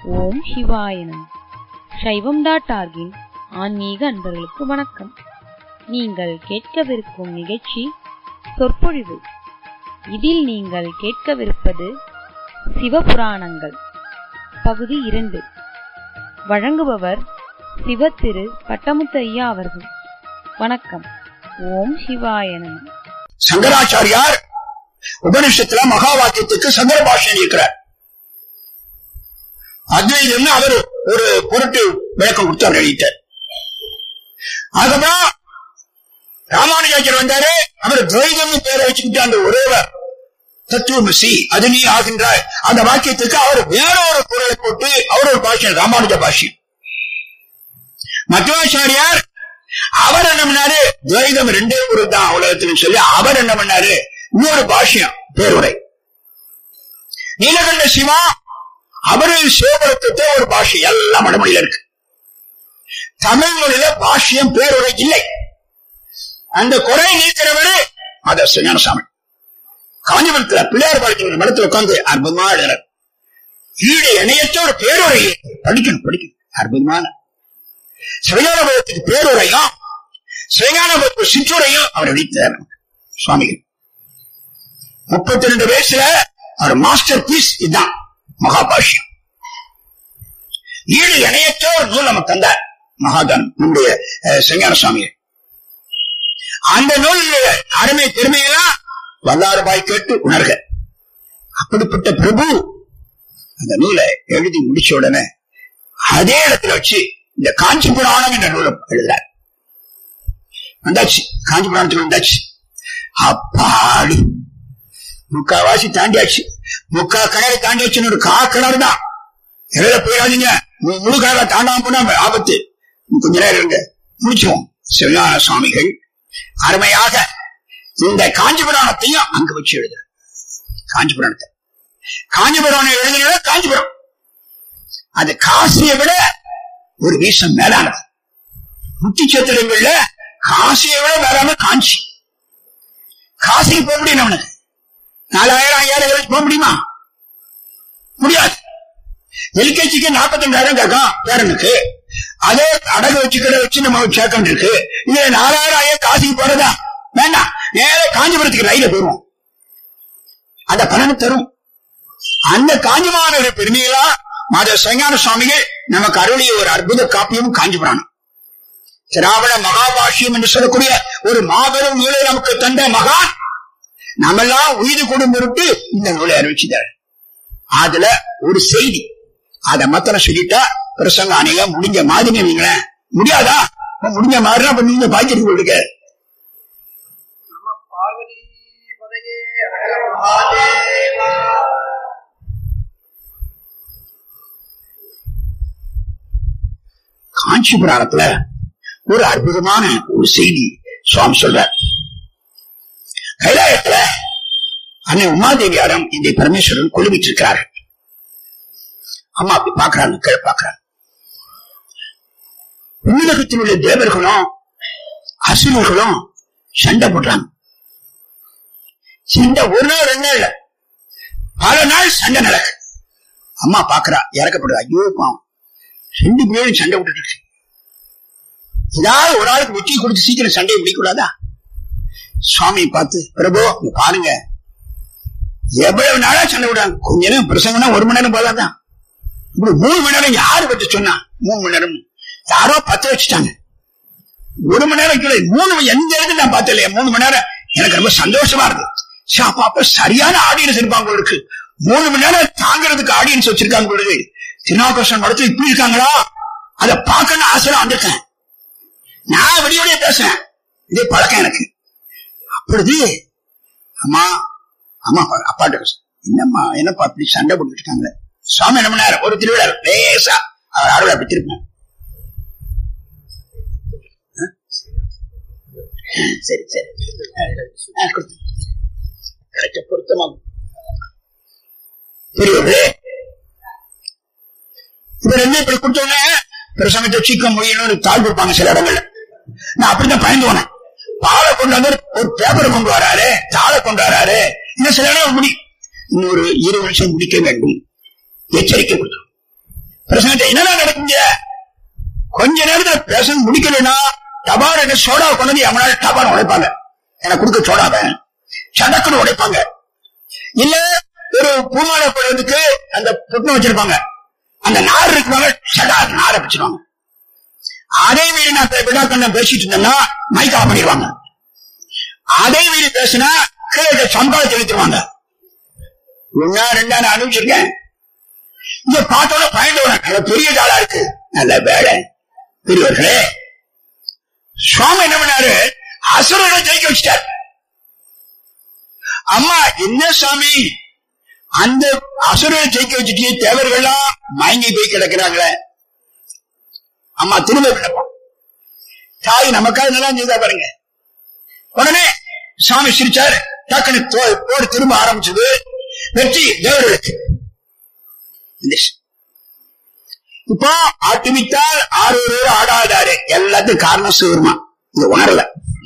ஓம் சிவாய நம. சைவம்.org-இன் ஆன்மீக அன்பர்களுக்கு வணக்கம். நீங்கள் கேட்கவிருக்கும் நிகழ்ச்சி சொற்பொழிவு. இதில் நீங்கள் கேட்கவிருப்பது சிவபுராணங்கள் பகுதி 2. வழங்குபவர் சிவ திரு பட்டமுத்து ஐயா அவர்கள். வணக்கம். ஓம் சிவாய நம. சங்கராச்சாரியார் உபனிஷத்துல மகா வாக்கியத்துக்கு சங்கர பாஷ்யம் இருக்கிறார். அத்வைதம்னு அவர் ஒரு பொருட்டு விளக்கம் கொடுத்து அவர் எழுதிட்டார். அதுக்கப்புறம் ராமானுஜாச்சாரியர் வந்தாரு. அவர் துவைதம்னு பேரை வச்சுக்கிட்டு அந்த ஒரேவர் தத்துவமசி அது நீ ஆகின்றாய் அந்த வாக்கியத்துக்கு அவர் வேற ஒரு பொருளை போட்டு அவர் ஒரு பாஷ்யம், ராமானுஜ பாஷ்யம். மத்வாச்சாரியார் அவர் என்ன பண்ணாரு, துவைதம் ரெண்டே பொருள் தான் உலகத்தில் சொல்லி அவர் என்ன பண்ணாரு, இன்னொரு பாஷ்யம் பேருரை. நீலகண்ட சிவா அவரு சிவபுரத்தை ஒரு பாஷ்யம் எல்லாம் வடமொழியில இருக்கு. தமிழ் மொழியில பாஷ்யம் பேருரை இல்லை. அந்த குறை நீக்கிறவரு அத ஞானசாமி காஞ்சிபுரத்துல பிள்ளையார் பாடிக்கிற மடத்துல உட்கார்ந்து அற்புதமா எழுதுறார். ஈடு இணையற்ற ஒரு பேருரை படிக்கணும் அற்புதமான சிவஞானபுரத்துக்கு பேருரையும் சிவஞானபுரத்து சிற்றுரையும் அவர் எழுதித்தார் சுவாமிகள். 32 வயசுல அவர் மாஸ்டர் பீஸ் இதுதான் மகாபாஷ்யம். ஈடு இணையற்ற ஒரு நூல் நமக்கு தந்தார் மகாதான் நம்முடைய சிவஞான சுவாமிகள். அந்த நூல் அருமை பெருமையெல்லாம் வல்லாறுபாய் கேட்டு உணர்க. அப்படிப்பட்ட பிரபு அந்த நூலை எழுதி முடிச்ச உடனே அதே இடத்துல வச்சு இந்த காஞ்சி புராணம் என்ற நூலை எழுதுறார். வந்தாச்சு, காஞ்சி புராணத்துக்கு வந்தாச்சு. அப்பாடி முக்காவாசி தாண்டியாச்சு. முக்கா கிணறு தாண்டியாச்சு. ஒரு கிணறு தான் எழுத போயிடாதீங்க. முழு கிணற தாண்டாம போனா ஆபத்து. கொஞ்ச நேரம் இருங்க, முடிச்சுவோம். சிவஞான சுவாமிகள் அருமையாக இந்த காஞ்சி புராணத்தையும் அங்க வச்சு எழுத. காஞ்சி புராணத்தை காஞ்சிபுரம் எழுதின காஞ்சிபுரம் அது காசியை விட ஒரு வீசம் மேலானது. முத்தி சேத்திரங்கள்ல காசியை விட மேலான காஞ்சி. காசிக்கு போக முடியும். அவனுக்கு 4000 5000 போக முடியுமா? முடியாது. எல்கேஜிக்கு 42,000 கேட்கும் பேரனுக்கு. அதே அடகு வச்சு நம்ம சேர்க்க இருக்கு. இதுல 4000 காசிக்கு போறதா வேண்டாம். நேர காஞ்சிபுரத்துக்கு ரயில போயிருவோம். அந்த பலனை தரும். அந்த காஞ்சிமான பெருமைகளா மாத சிவஞான சுவாமிகள் நமக்கு அருளிய ஒரு அற்புத காப்பியம் காஞ்சிபுராணம். திராவிட மகாபாஷ்யம் என்று சொல்லக்கூடிய ஒரு மாபெரும் நூலை நமக்கு தந்த மகான் நம்மெல்லாம் உயிர் கொடும் பொருட்டு இந்த நூலை அறிவிச்சுட்டார். அதுல ஒரு செய்தி அதை மாத்திரம் சொல்லிட்டா பிரசங்க அணிக முடிஞ்ச மாதிரி நீங்களேன். முடியாதா? முடிஞ்ச மாதிரி அப்ப நீங்க பாய்ச்சிட்டு கொடுக்க. காஞ்சி புராணத்துல ஒரு அற்புதமான ஒரு செய்தி சுவாமி சொல்றார். கைலாயத்துல அன்னை உமாதேவியாரம் இந்த பரமேஸ்வரன் கொலுவிட்டு இருக்கிறார். அம்மா அப்படி பாக்குறாங்க, கீழே பாக்குறாங்க. உலகத்தில் உள்ள தேவர்களும் அசுரர்களும் சண்டை போடுறாங்க. சண்டை ஒரு நாள் 2 நாள் பல நாள் சண்டை நடக்கு. அம்மா பாக்குறா, இறக்கப்படுறா. ஐயோ பாவம், 2 பேரும் சண்டை விட்டுட்டு இருக்கு. ஏதாவது ஒரு ஆளுக்கு வெற்றி கொடுத்து சீக்கிரம் சண்டையை முடிக்கூடாதா? சுவாமியை பார்த்து, பிரபு பாருங்க எவ்வளவு நாளா சண்டை விடுறாங்க. கொஞ்ச நேரம் பிரசங்கன்னா 1 மணி நேரம் போதாதான். இப்படி 3 மணி நேரம் யாரு பற்றி சொன்னா? 3 மணி நேரம் யாரோ 10 வச்சுட்டாங்க. 1 மணி நேரம் கீழே 3 எந்த இடத்துல நான் பார்த்தேன் இல்லையா? 3 மணி நேரம் எனக்கு ரொம்ப சந்தோஷமா இருக்கு. அப்ப சரியான ஆடியன்ஸ் இருப்பாங்க இருக்கு. 3 மணி நேரம் தாங்கிறதுக்கு ஆடியன்ஸ் வச்சிருக்காங்க பொழுது திருநாவுக்கரசர் மடத்துல இப்படி இருக்காங்களா? அதை பார்க்கணும் ஆசையா வந்திருக்கேன். நான் வெளியோடைய பேசுறேன். இதே பழக்கம் எனக்கு. அப்பொழுது அம்மா அம்மா அப்பாட்ட என்னம்மா என்னப்பா அப்படி சண்டை போட்டுட்டு இருக்காங்க. சுவாமி என்ன பண்ணாரு, ஒரு திருவிழா லேசா அவர் அருளை அப்படி திருப்பேன். சரி சரி பொருத்தமாகும். பெரியவர்களே, இவர் என்ன இப்படி கொடுத்தோன்னே பிரசங்கத்தை சீக்கிரம் முடியணும்னு தாழ் கொடுப்பாங்க சில இடங்கள்ல. நான் அப்படித்தான் பயந்து போனேன். பாலை கொண்டு வந்து ஒரு பேப்பரை கொண்டு வராரு, தாளை கொண்டு வராரு. இன்னும் சில இடம் முடியும், இன்னொரு 20 நிமிஷம் முடிக்க வேண்டும் எச்சரிக்கை கொடுத்தோம். பிரசங்கத்தை என்னதான் நடக்குங்க? கொஞ்ச நேரத்துல பிரசங்க முடிக்கலன்னா டபார் என்ன சோடா கொண்டு அவனால டபார் உடைப்பாங்க. எனக்கு கொடுக்க சோடாவ சடக்குன்னு உடைப்பாங்க. இல்ல ஒரு பூமாலை போடுறதுக்கு அந்த புட்டம் வச்சிருப்பாங்க, அந்த நார் இருக்குவாங்க, சடா நாரை வச்சிருவாங்க. அதே மீறி நான் விடாக்கண்ண பேசிட்டு இருந்தேன்னா மைக் ஆஃப் பண்ணிடுவாங்க. அதே மீறி பேசினா கீழே சம்பாதி செலுத்துவாங்க. ஒன்னா ரெண்டா நான் அனுப்பிச்சிருக்கேன். இங்க பார்த்தோட பயந்து பெரிய ஆளா இருக்கு. நல்ல வேலை பெரியவர்களே. சுவாமி என்ன பண்ணாரு? அசுரனை ஜெயிக்க வச்சிட்டார். அம்மா என்ன சாமி அந்த அசுரனை ஜெயிக்க வச்சுட்டு தேவர்கள்லாம் மயங்கி போய் கிடக்கிறாங்களே. அம்மா திரும்ப விண்ணப்பம். தாய் நமக்காக நல்லா செய்தா பாருங்க. உடனே சாமி சிரிச்சாரு. டக்குனு போடு திரும்ப ஆரம்பிச்சது. வெற்றி தேவர்களுக்கு. இப்போ ஆட்டுவித்தால் ஆரோரோ ஆடாதாரு எல்லாத்துக்கும் காரணம் சிவருமா. இது உணரல.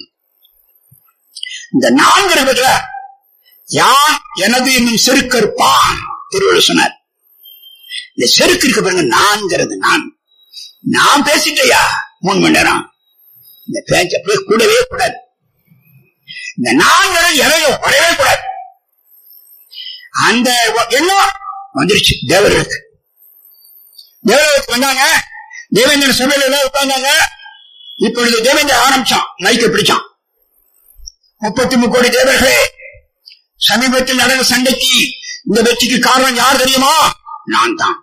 இந்த 4 இருபதுல யான் எனது என்னும் செருக்கற்பான் திருவள்ளுவர் சொன்னார். இந்த செருக்கு இருக்க பாருங்க. நான்கிறது நான் பேசிட்டேயா 3 மணி நேரம். இந்த பேச்ச போய் கூடவே கூடாது. இந்த 4 எதையும் வரவே கூடாது. அந்த எண்ணம் வந்துருச்சு தேவர்களுக்கு. தேவர்களுக்கு வந்தாங்க. தேவேந்திர சபையில எல்லாம் உட்கார்ந்தாங்க. இப்பொழுது தேவேந்திர ஆரம்பிச்சான். மைக்க பிடிச்சான். 33 கோடி தேவர்களே, சமீபத்தில் நடந்த சண்டைக்கு இந்த வெற்றிக்கு காரணம் யார் தெரியுமா? நான் தான்.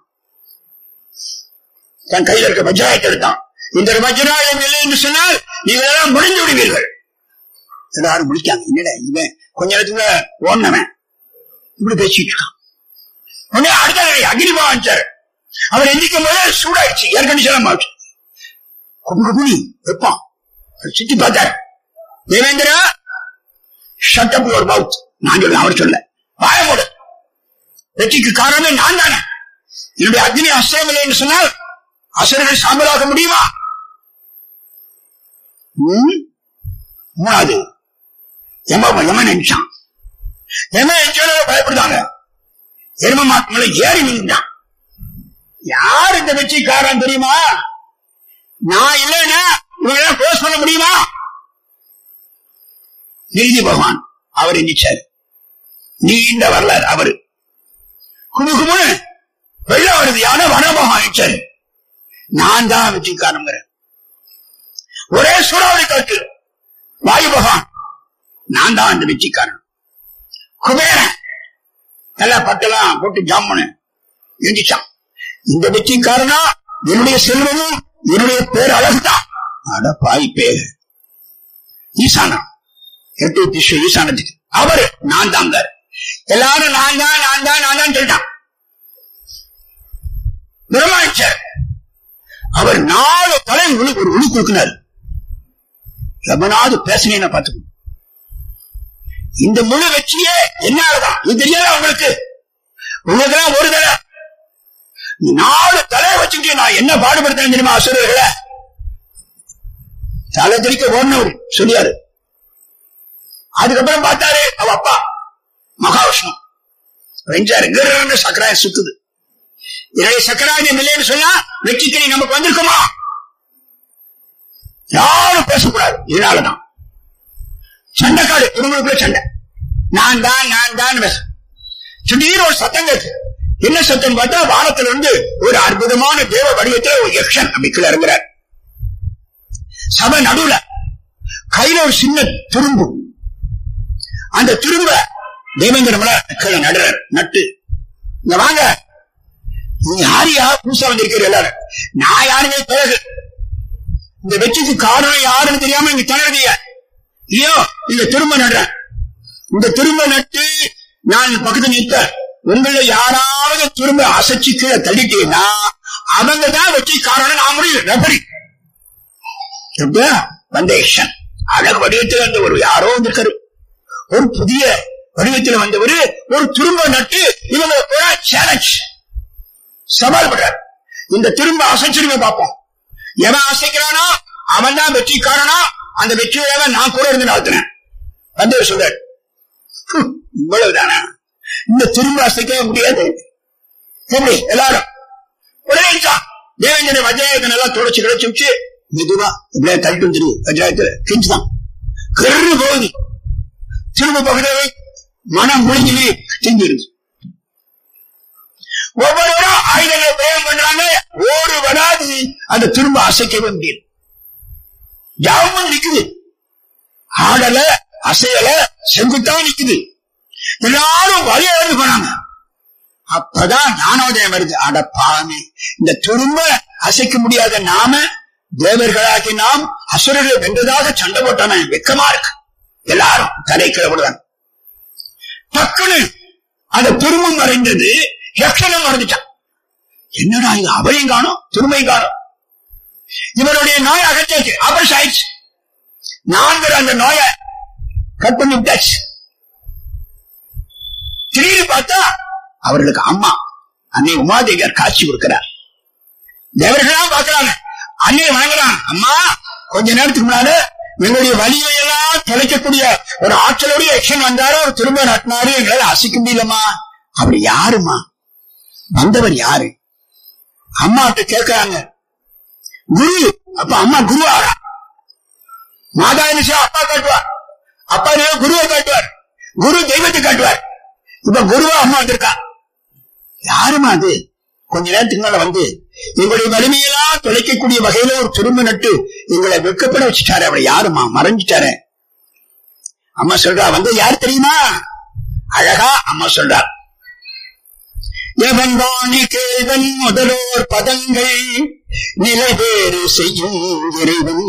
தன் கையில் இருக்க வஜ்ராயத்தை எடுத்தான். இந்த வஜ்ராயம் இல்லை என்று சொன்னால் நீங்கள் எல்லாம் முடிந்து விடுவீர்கள். எல்லாரும் முடிக்காங்க. என்னடா இவன் கொஞ்ச நேரத்துல ஓடினவன் இப்படி பேசிட்டு இருக்கான். உடனே அடுத்த அக்னிபவான் அவர் எந்திக்கும் போது சூடாயிடுச்சு. ஏர் கண்டிஷன் ஆச்சு. கும்பி வைப்பான். சுத்தி பார்த்தார். Devendra shut up your mouth. நான் சொல்ல, அவர் சொல்ல. வாய மூடு. வெற்றிக்கு காரணம் நான் தானே. என்னுடைய அக்னி அஸ்திரம் இல்லை என்று சொன்னால் அசுரர்கள் சாம்பலாக முடியுமா? 3வது யமன் நினைச்சான். பயப்படுதாங்க. எரும மாட்டு ஏறி நின்றான். யார் இந்த வெற்றி காரணம் தெரியுமா? நான் இல்லைன்னா இவங்க க்ளோஸ் பண்ண முடியுமா? நீதி பகவான் அவர் எண்ணிச்சாரு. நீ இந்த வரலாறு அவரு குமுகுமு வெள்ளம் வருது. யானை வனபகவான் எண்ணிச்சாரு. நான் தான் வெற்றி காரணம். ஒரே சூறாவளி காற்று வாயு பகவான். நான் தான் அந்த வெற்றி காரணம். குபேரன் நல்லா பட்டெல்லாம் போட்டு ஜாமுன்னு எந்திச்சான். இந்த வெற்றி காரணம் என்னுடைய செல்வமும் என்னுடைய பேர் அழகுதான். அட பாய் பேர் ஈசானம் 8 திசை ஈசானத்துக்கு அவரு நான் தான். எல்லாரும் நான் தான் சொல்லிட்டான். பிரம்மாச்சர் அவர் 4 தலை ஒரு உழு கொடுக்கிறார். எவனாவது பேசினேன்னு பார்த்துக்கணும். இந்த முழு வெற்றியே என்னாலதான். இது தெரியாத உங்களுக்கு ஒரு தலை 4 தலை வச்சுக்கிட்டு நான் என்ன பாடுபடுத்தேன் தெரியுமா? அசுரர்களை தலை தெரிக்க ஓடினவர் சொல்லியாரு. அதுக்கப்புறம் பார்த்தாரு அவ அப்பா மகாவிஷ்ணு வெஞ்சாரு. சக்கராயம் சுத்துது. என்னுடைய சக்கராயம் இல்லைன்னு சொன்னா வெற்றிக்கு நமக்கு வந்திருக்குமா? யாரும் பேசக்கூடாது. இதனாலதான் சண்டைக்காடு குடும்பத்துக்குள்ள சண்டை. நான் தான் பேச. திடீர்னு ஒரு சத்தம் கேட்டு என்ன சத்தம் பார்த்தா வானத்துல இருந்து ஒரு அற்புதமான தேவ வடிவத்தில் ஒரு யக்ஷன் அப்படிக்குள்ள இருக்கிறார். சபை நடுவுல கையில ஒரு சின்ன துரும்பு. அந்த துரும்ப தேவேந்திரமல கீழே நட்டு இங்க வாங்க, நீ யாரையா புதுசா வந்திருக்கிற எல்லாரும். நான் யாருமே பிறகு இந்த வெற்றிக்கு காரணம் யாருன்னு தெரியாம இங்க திணறதிய இல்லையோ. இந்த திரும்ப நடுறேன். இந்த திரும்ப நட்டு நான் பக்கத்துல நிற்க உங்களை யாராவது திரும்ப அசைச்சு கீழே தள்ளிட்டீங்கன்னா அவங்க தான் வெற்றி காரணம். நான் முடியும் ரெபரி வந்தேஷன் அழகு வடிவத்தில் வந்த ஒரு யாரோ வந்திருக்காரு. ஒரு புதிய வடிவத்தில் வந்தவர் ஒரு திரும்ப நட்டு இவங்க சேலஞ்ச் சவால் பண்றார். இந்த திரும்ப அசைச்சிருங்க பார்ப்போம். எவன் அசைக்கிறானோ அவன் தான் வெற்றி காரணம். அந்த வெற்றியோட நான் கூட இருந்து நடத்தினேன். வந்தவர் சொல்றாரு, இவ்வளவுதானா? இந்த திரும்ப அசைக்கவே முடியாது. எப்படி எல்லாரும் உடனே தேவேந்திர வஜ்ராயத்தை நல்லா தொடச்சு கிடச்சு வச்சு மெதுவா எப்படியா தள்ளிட்டு வந்துரு. வஜ்ராயத்துல கிஞ்சுதான் கரு போகுது. திரும்ப பக்கத்துல மனம் முடிஞ்சு திங்கிடுது. ஒவ்வொருவரும் ஆயுதங்களை பிரயோகம் பண்றாங்க. ஒரு வராது அந்த திரும்ப அசைக்கவே முடியும். ஜாமம் நிக்குது, ஆடல அசையல, செங்குத்தான் நிக்குது. எல்லாரும் வழியிழந்து போனாங்க. அப்பதான் ஞானோதயம் வருது. அட பாவி, இந்த திரும்ப அசைக்க முடியாத நாம தேவர்களாகி நாம் அசுரர்களை வென்றதாக சண்டை போட்டான வெக்கமா இருக்கு. எல்லாரும் தலை கிளம்புறாங்க. டக்குன்னு அந்த திரும்பம் மறைந்தது. யக்ஷனும் மறைஞ்சிட்டான். என்னடா இது, அவரையும் காணும் திரும்பியும் காணும். இவருடைய நோய் அகற்றாச்சு, ஆபரேஷன் ஆயிடுச்சு. நான்கு அந்த நோயை கட் பண்ணி விட்டாச்சு. திடீர்னு பார்த்தா அவர்களுக்கு அம்மா அன்னை உமாதேவியார் காட்சி கொடுக்கிறார். தேவர்களாம் பார்க்கிறாங்க, அன்னையை வணங்குறாங்க. அம்மா, கொஞ்ச நேரத்துக்கு முன்னால எங்களுடைய வலியையெல்லாம் தொலைக்கக்கூடிய ஒரு ஆற்றலுடைய யக்ஷன் வந்தாரு, ஒரு திரும்ப நட்டினாரு, எங்களால அசைக்க முடியலமா. அப்படி யாருமா வந்தவர்? யாரு? அம்மாட்ட கேட்கிறாங்க. குரு. அப்ப அம்மா குரு ஆறா? மாதா என்ன அப்பா காட்டுவார், அப்பா குருவை காட்டுவார், குரு தெய்வத்தை காட்டுவார். இப்ப குருவா அம்மா வந்திருக்கா. யாருமா அது? கொஞ்ச நேரத்துக்கு மேல வந்து எங்களுடைய வலிமையெல்லாம் தொலைக்கக்கூடிய வகையில ஒரு திரும்ப நட்டு எங்களை வெட்கப்பட வச்சுட்டாரு. அவளை யாருமா? மறைஞ்சிட்டாரு. அம்மா சொல்றா, வந்து யாரு தெரியுமா? அழகா அம்மா சொல்றார். எவன் வாணி கேள்வன் முதலோர் பதங்கள் நிலை வேறு செய்யும் இறைவன்,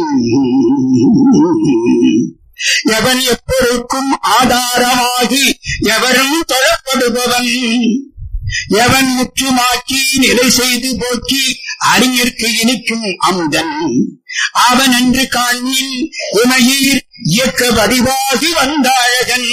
எவன் எப்பொருக்கும் ஆதாரமாகி எவரும் தொழப்படுபவன், எவன் முற்றுமாக்கி நிலை செய்து போக்கி அறிஞர்க்கு இனிக்கும் அமுதன், அவன் என்று காண்மின் உமையீர் இயக்க வடிவாகி வந்த அழகன்.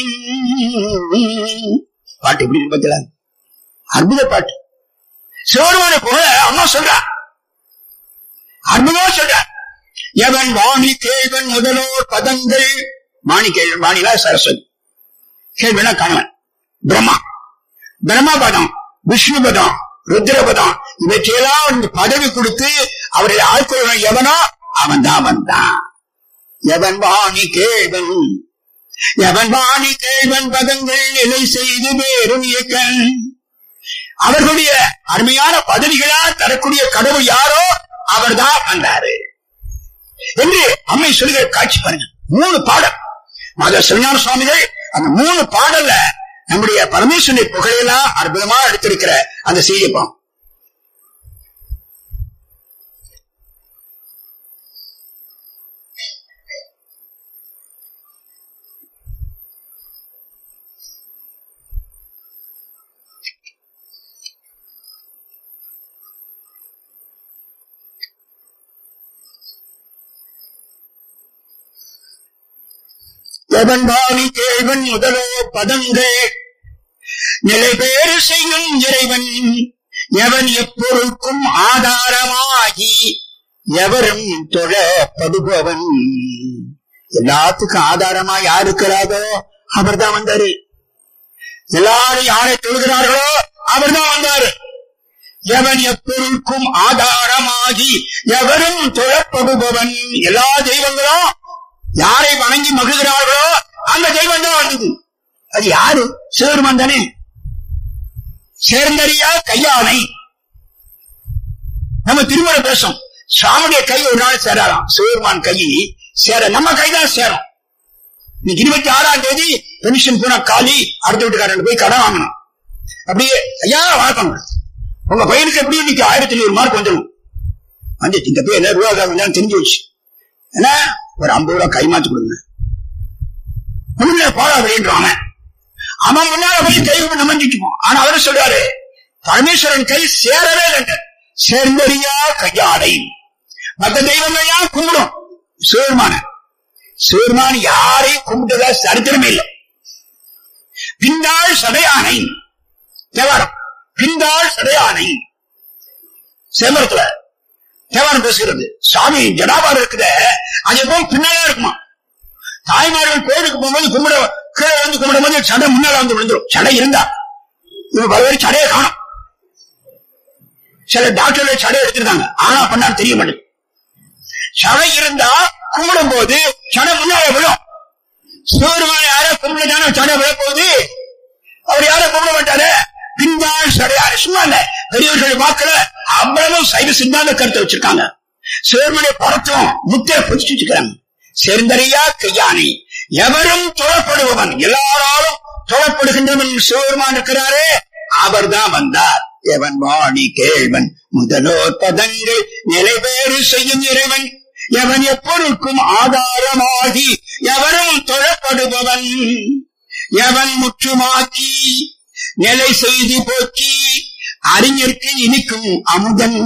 பாட்டு எப்படி பார்த்தீங்களா? அற்புத பாட்டு. சிவருமான போல அம்மா சொல்றா, அற்புதமா சொல்ற. எவன் வாணி கேள்வன் முதலோர் பதங்கள், வாணி கேள்வன், வாணிலா சரஸ்வதி, கேள்வனா கணவன், பிரம்மா, பிரம்மா பதம், விஷ்ணு பதம், ருத்ரபதம், இவற்றையெல்லாம் பதவி கொடுத்து அவரை ஆட்கொள்வன் எவனோ அவன் தான். எவன் வாணி கேள்வன், எவன் வாணி கேள்வன் பதங்கள் நிலை செய்து வேறும் இயக்கன், அவர்களுடைய அருமையான பதவிகளா தரக்கூடிய கடவுள் யாரோ அவர்தான் வந்தாரு என்று அம்மை சொல்கிற காட்சி பாருங்க. 3 பாடல் மத சிவஞான சுவாமிகள் அந்த 3 பாடல்ல நம்முடைய பரமேஸ்வரனை புகழையெல்லாம் அற்புதமா எடுத்திருக்கிற அந்த செய்திப்போம். எவன் வாணி கேள்வன் முதலோ பதங்கள் நிலை பேறு செய்யும் இறைவன், எவன் எப்பொருக்கும் ஆதாரமாகி எவரும் தொழப்படுபவன். எல்லாத்துக்கும் ஆதாரமா யார் இருக்கிறாரோ அவர் தான் வந்தாரு. எல்லாரும் யாரை தொழுகிறார்களோ அவர் தான் வந்தாரு. எவன் எப்பொருக்கும் ஆதாரமாகி எவரும் தொழப்படுபவன். எல்லா தெய்வங்களும் யாரை வணங்கி மகிழ்கிறார்களோ அந்த தெய்வம் தான் வந்தது. அது யாரு? சிவருமான் தானே. சேர்ந்தறியா கையானை. நம்ம திருமண பேசும் சாமுடைய கை ஒரு நாள் சேரலாம், சிவருமான் கை சேர நம்ம கைதான் சேரும். இன்னைக்கு 26ஆம் தேதி பென்ஷன் போன காலி அடுத்த வீட்டுக்காரன் போய் கடன் வாங்கணும். அப்படியே ஐயா வணக்கம், உங்க பையனுக்கு எப்படி இன்னைக்கு 1100 மார்க் வந்துடும். வந்து இந்த போய் என்ன ரூபா தெரிஞ்சு வச்சு என்ன ஒரு 50 ரூபா கைமாத்து கொடுங்க. முன்ன போடா அப்படின்றான். அவன் முன்னால போய் கை நமஞ்சிட்டுப்போம். ஆனா அவரு சொல்றாரு, பரமேஸ்வரன் கை சேரவே இல்லை. சேர்ந்தறியா கையாடை. மற்ற தெய்வங்களையா கும்பிடும். சிவருமான யாரையும் கும்பிட்டதா சரித்திரமே இல்லை. பிந்தாள் சடையானை தேவாரம், பிந்தாள் சடையானை சேமரத்துல தேவாரம் பேசுகிறது. சாமி ஜடாபாரம் இருக்குது, அது எப்பவும் பின்னாலே இருக்குமா. தாய்மார்கள் கோயிலுக்கு போகும்போது கும்பிட கீழே வந்து கும்பிடும் போது சடை முன்னால வந்து விழுந்துடும். சடை இருந்தா இவன் பல பேர் சடையை காணும். சில டாக்டர்கள் சடை எடுத்திருக்காங்க, ஆனா பண்ணா தெரிய மாட்டேங்குது. சடை இருந்தா கும்பிடும் போது சடை முன்னால விழும். சிவருமான யாரோ கும்பிடுதான சடை விழ போகுது, அவர் யாரும் கும்பிட மாட்டாரு. பின்னால் சடையாரு சும்மா இல்ல, பெரியவர்கள் வாக்குல அவ்வளவு சைவ சித்தாந்த கருத்தை வச்சிருக்காங்க. சிவருமனை படத்தும் முத்தைய பிடிச்சு வச்சுக்கிறாங்க. சேர்ந்தறியா கையானை எவரும் தொழப்படுபவன், எல்லாராலும் தொழப்படுகின்றவன் சிவருமான் இருக்கிறாரே, அவர் தான் வந்தார். எவன் வாணி கேள்வன் முதலோர் பதங்கள் நிலைவேறு செய்யும் இறைவன், எவன் எப்பொருளுக்கும் ஆதாரமாகி எவரும் தொழப்படுபவன், எவன் முற்றுமாக்கி நிலை செய்து போக்கி அறிஞருக்கு இனிக்கும் அமுதன்.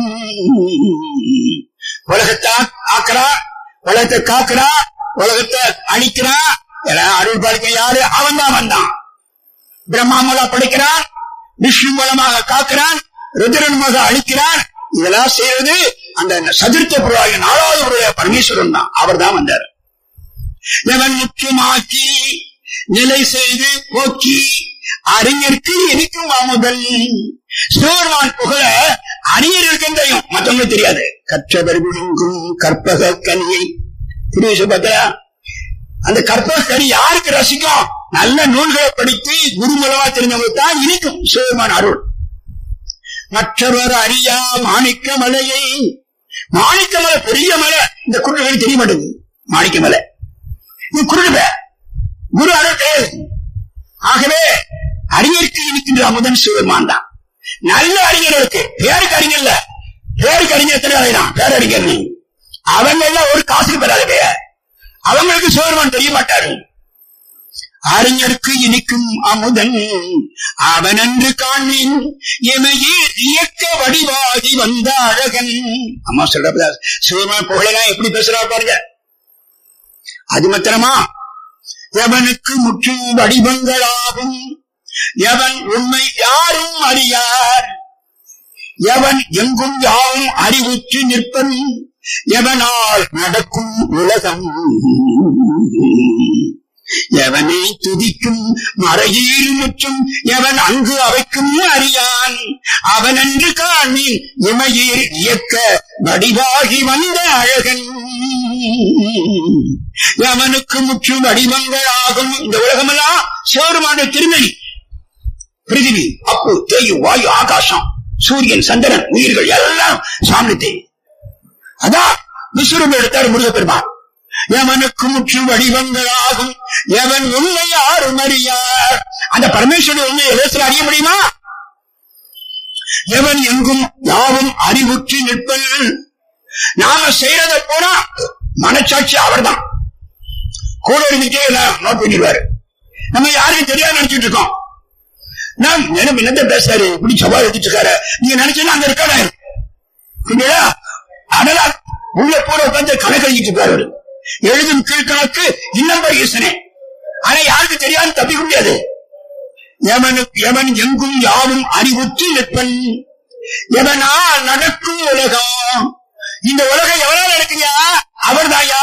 உலகத்தை ஆக்குறான், உலகத்தை காக்குறான், உலகத்தை அழிக்கிறான், எல்லாம் அருள் பாலிக்க யாரு? அவன் தான் வந்தான். பிரம்மா மூலம் படைக்கிறான், விஷ்ணு மூலமாக காக்கிறான், ருத்ரன் மூலமாக அழிக்கிறான். இதெல்லாம் செய்வது அந்த சதுர்த்த புறாய 4வது புறாய பரமேஸ்வரன் தான். அவர் தான் வந்தார். எவன் முக்கியமாக்கி நிலை செய்து போக்கி அறிஞருக்கு இனிக்கும் அமுதல். சிவபெருமான் புகழ அறிஞர்களுக்கு தெரியும், மற்றவங்களுக்கு தெரியாது. கற்றவர் விழுங்கும் கற்பக கனியை திருவிசபத்திர அந்த கற்பக கனி யாருக்கு ரசிக்கும்? நல்ல நூல்களை படித்து குரு மூலமா தெரிஞ்சவங்களுக்கு தான் இனிக்கும் சிவபெருமான் அருள். மற்றவர் அறியா மாணிக்க மலையை, மாணிக்க மலை பெரிய மலை, இந்த குருடுகளுக்கு தெரிய மாட்டேங்குது. மாணிக்க மலை இது குருடு, குரு அருள் கிடையாது. ஆகவே அறிஞருக்கு இருக்கின்ற அமுதன் சிவபெருமான் தான். நல்ல அறிஞர்களுக்கு, பேருக்கு அறிஞர் இல்ல, பேருக்கு அறிஞர் தெரியாதான் பேரறிஞர். அவங்க எல்லாம் ஒரு காசுக்கு பெறாத, அவங்களுக்கு சிவபெருமான் தெரிய மாட்டாரு. அறிஞருக்கு இனிக்கும் அமுதன் அவனன்று காண்மின் எமையே இயக்க வடிவாகி வந்த அழகன். அம்மா சொல்ற சிவபெருமான் புகழெல்லாம் எப்படி பேசுறா பாருங்க. அது மாத்திரமா, எவனுக்கு முற்றும் வடிவங்களாகும் எவன் உண்மை யாரும் அறியார், எவன் எங்கும் யாவும் அறிவுற்று நிற்பன், எவனால் நடக்கும் உலகம், எவனை துதிக்கும் மறையீர் முற்றும் எவன் அங்கு அவைக்கும் அறியான், அவனன்று காண்மின் இமையீர் இயக்க வடிவாகி வந்த அழகன். எவனுக்கு முற்றும் வடிவங்கள் ஆகும். இந்த உலகமெல்லாம் சிவபெருமானுடைய திருமணி. பிருத்திவி, அப்பு, தேயு, வாயு, ஆகாசம், சூரியன், சந்திரன், உயிர்கள் எல்லாம் சாமி தேவி. அதான் விஸ்வரூபம் எடுத்தார் முருகப்பெருமான். எவனுக்கு முற்றும் வடிவங்களாகும் எவன் உண்மை யாரும் அறியார். அந்த பரமேஸ்வரன் உண்மையை பேசுற அறிய முடியுமா? எவன் எங்கும் யாவும் அறிவுற்று நிற்பன். நாம செய்யறத போனா மனச்சாட்சி அவர் தான் கூட இருந்துட்டே நோட் பண்ணிடுவாரு. நம்ம யாருக்கும் தெரியாது நினைச்சிட்டு இருக்கோம். நான் என்னத்த பேசுறாரு, இப்படி சவால் எடுத்துட்டு இருக்காரு, நீங்க நினைச்சா அங்க இருக்காரு. அதெல்லாம் உள்ள போற உட்காந்து கணக்கு எழுதிட்டு இருக்காரு. எழுதும் கீழ்கணக்கு இன்னம்பர் ஈசனே. ஆனா யாருக்கு தெரியாது, தப்பிக்க முடியாது. எவன் எங்கும் யாவும் அறிவுற்று நிற்பன், எவனா நடக்கும் உலகம். இந்த உலகம் எவ்வளவு நடக்குங்க? அவர் தாயா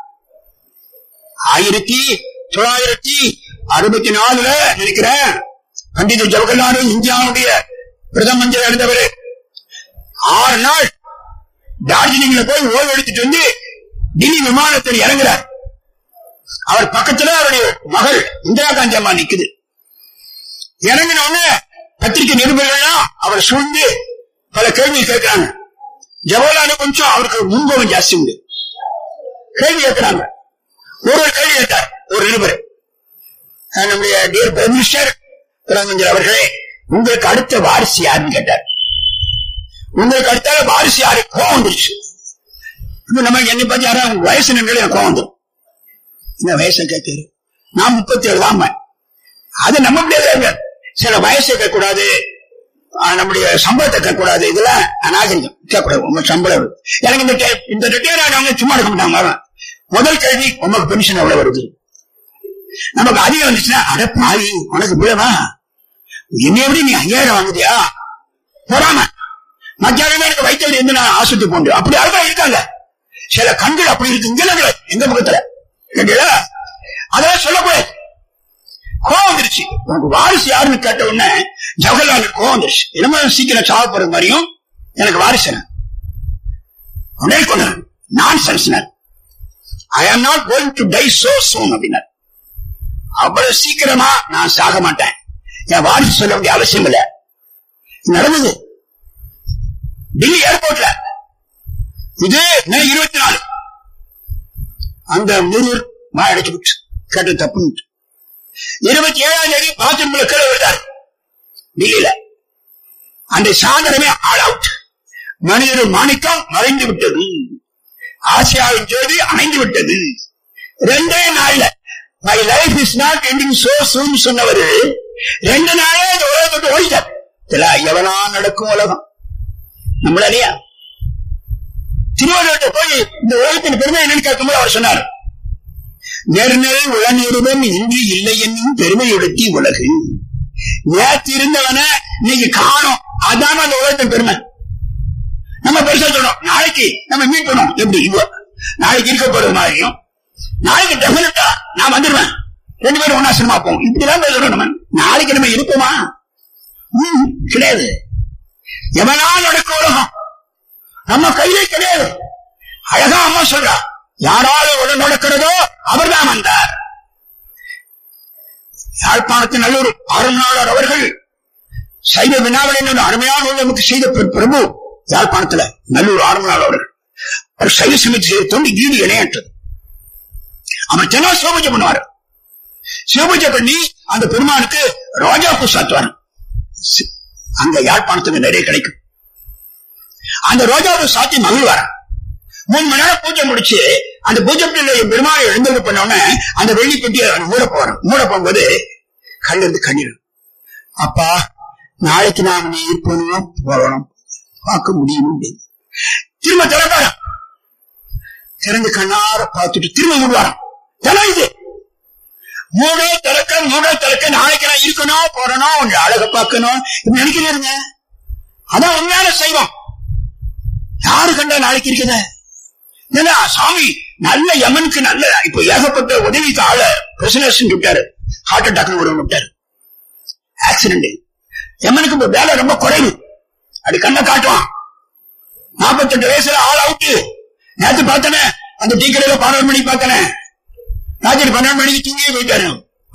1964 நினைக்கிறேன் பண்டித ஜவஹர்லால் இந்தியாவுடைய பிரதம மந்திரி இருந்தவர் 6 நாள் டார்ஜிலிங்ல போய் ஓய்வு எடுத்துட்டு வந்து தில்லி விமானத்தில் இறங்குறார். அவர் பக்கத்துல அவருடைய மகள் இந்திரா காந்தி அம்மா நிக்குது. இறங்கின உடனே பத்திரிகை நிருபர்கள்லாம் அவர் சூழ்ந்து பல கேள்வி கேட்கிறாங்க. ஜவஹர்லால் கொஞ்சம் அவருக்கு முன்பவம் ஜாஸ்தி உண்டு. கேள்வி கேட்கிறாங்க. ஒரு கேள்வி கேட்டார் ஒரு நிருபர், நம்முடைய டியர் பிரைம் மினிஸ்டர் பிரதமர் அவர்களே, உங்களுக்கு அடுத்த வாரிசு யாருன்னு கேட்டார். உங்களுக்கு அடுத்த வாரிசு யாரு? கோவம் வந்துருச்சு. நம்ம என்னை பத்தி யாரும் வயசு நின்று கோவம் வந்துடும். இந்த வயசை கேட்காரு. நான் 37 தான். அது நம்ம முடியாது. சில வயசை கேட்கக்கூடாது, நம்முடைய சம்பளத்தை கேட்கக்கூடாது. இதெல்லாம் அநாகரிகம். கேட்கக்கூடாது. உங்க சம்பளம் எனக்கு இந்த ரிட்டையர் ஆனவங்க சும்மா இருக்க மாட்டாங்க. முதல் கேள்வி, உங்களுக்கு பென்ஷன் எவ்வளவு வருது? நமக்கு அதிகம் வந்துச்சுன்னா, அட பாவி உனக்கு விழவா, என்ன எப்படி நீ 5000 வாங்குதியா போறாம மத்தியானம் எனக்கு வைத்தவரி இருந்து நான் ஆஸ்பத்திரி போண்டு அப்படி யாருதான் இருக்காங்க. சில கண்கள் அப்படி இருக்கு. இங்க எங்க பக்கத்துல அதெல்லாம் சொல்லக்கூடாது. கோவம் வந்துருச்சு. உனக்கு வாரிசு யாருன்னு கேட்ட உடனே ஜவஹர்லால் கோவம் வந்துருச்சு. என்னமோ சீக்கிரம் சாவ போற மாதிரியும் எனக்கு வாரிசு உடனே கொண்டு nonsense. I am not going to die so soon அப்படின்னார். அவ்வளவு சீக்கிரமா நான் சாக மாட்டேன், என் வாரிசு சொல்ல வேண்டிய அவசியம் இல்ல. நடந்தது டெல்லி ஏர்போர்ட்ல. இது மே 24. அந்த முருகர் அடைச்சு விட்டு கேட்டு தப்பு. 27ஆம் தேதி பாத்ரூம்ல கீழே விழுந்தார் டெல்லியில. அந்த சாயந்தரமே ஆல் அவுட். மனிதர் மாணிக்கம் மறைந்து விட்டது, ஆசியாவின் ஜோதி அணைந்து விட்டது. 2 நாள்ல my life is not ending so soon சொன்னவரு 2 நாளே இந்த உலகத்தை ஓடிட்டார். எவனா நடக்கும் உலகம் நம்மளையா? திருவள்ளுவர்கிட்ட போய் இந்த உலகத்தின் பெருமை என்னன்னு கேட்கும்போது அவர் சொன்னார், நெருநெல் உளநீருடன் இன்று இல்லை என்னும் பெருமையுடுத்தி உலகு. நேற்று இருந்தவன இன்னைக்கு காணும், அதான் அந்த உலகத்தின் பெருமை. நம்ம பெருசா சொல்றோம், நாளைக்கு நம்ம மீட் பண்ணுவோம். எப்படி நாளைக்கு இருக்க போறது மாதிரியும், நாளைக்கு டெபினட்டா நான் வந்துடுவேன், 2 பேரும் ஒன்னா சினிமா போவோம், இப்படிதான் பேசுறோம். நம்ம நாளைக்கு நம்ம இருப்போமா? கிடையாது. எவனா நடக்க உலகம் நம்ம கையிலே கிடையாது. அழகா அம்மா சொல்றா, யாராவது உடன் நடக்கிறதோ அவர் தான் வந்தார். யாழ்ப்பாணத்து நல்லூர் ஆறுநாளர் அவர்கள் சைவ வினாவல் என்ற அருமையான நமக்கு செய்த பிரபு. யாழ்ப்பாணத்துல நல்லூர் ஆறுநாள் அவர்கள் அவர் சைவ சமைத்து செய்த தொண்டு ஈடு இணையற்றது. அவர் தினா சிவபூஜை பண்ணுவார். சிவபூஜை பண்ணி அந்த பெருமானுக்கு ரோஜா பூ சாத்துவார். அங்க யாழ்ப்பாணத்துக்கு நிறைய கிடைக்கும். அந்த ரோஜாவை சாத்தி மகிழ்வார். 3 மணி நேரம் பூஜை முடிச்சு அந்த பூஜை பெருமாளை எழுந்தது பண்ணோன்னு அந்த வெள்ளி பெட்டியை மூட போகும்போது கண்ணிருந்து கண்ணீர், அப்பா நாளைக்கு நாம நீ இருப்போம் போகணும், பார்க்க முடியும். திரும்ப திறப்பார திறந்து கண்ணார பார்த்துட்டு திரும்ப மூடுவாராம். இது மூட திறக்க நாளைக்கு நான் இருக்கணும் போறணும், உங்க அழக பார்க்கணும் இப்படி நினைக்கிறேங்க. அதான் உண்மையான செய்வோம். யாரு கண்டா நாளைக்கு இருக்குத? ஏன்னா சாமி நல்ல யமனுக்கு நல்ல இப்ப ஏகப்பட்ட உதவிக்கு ஆள பிரிசனர்ஸ் விட்டாரு, ஹார்ட் அட்டாக் ஒரு விட்டாரு, ஆக்சிடென்ட். யமனுக்கு இப்ப வேலை ரொம்ப குறைவு, அப்படி கண்ணை காட்டுவான். 48 வயசுல ஆள் அவுட்டு. நேற்று பார்த்தனே அந்த டீ கடையில 12 மணிக்கு பார்த்தனே, ராத்திரி 12 மணிக்கு தூங்கியே போயிட்டாரு.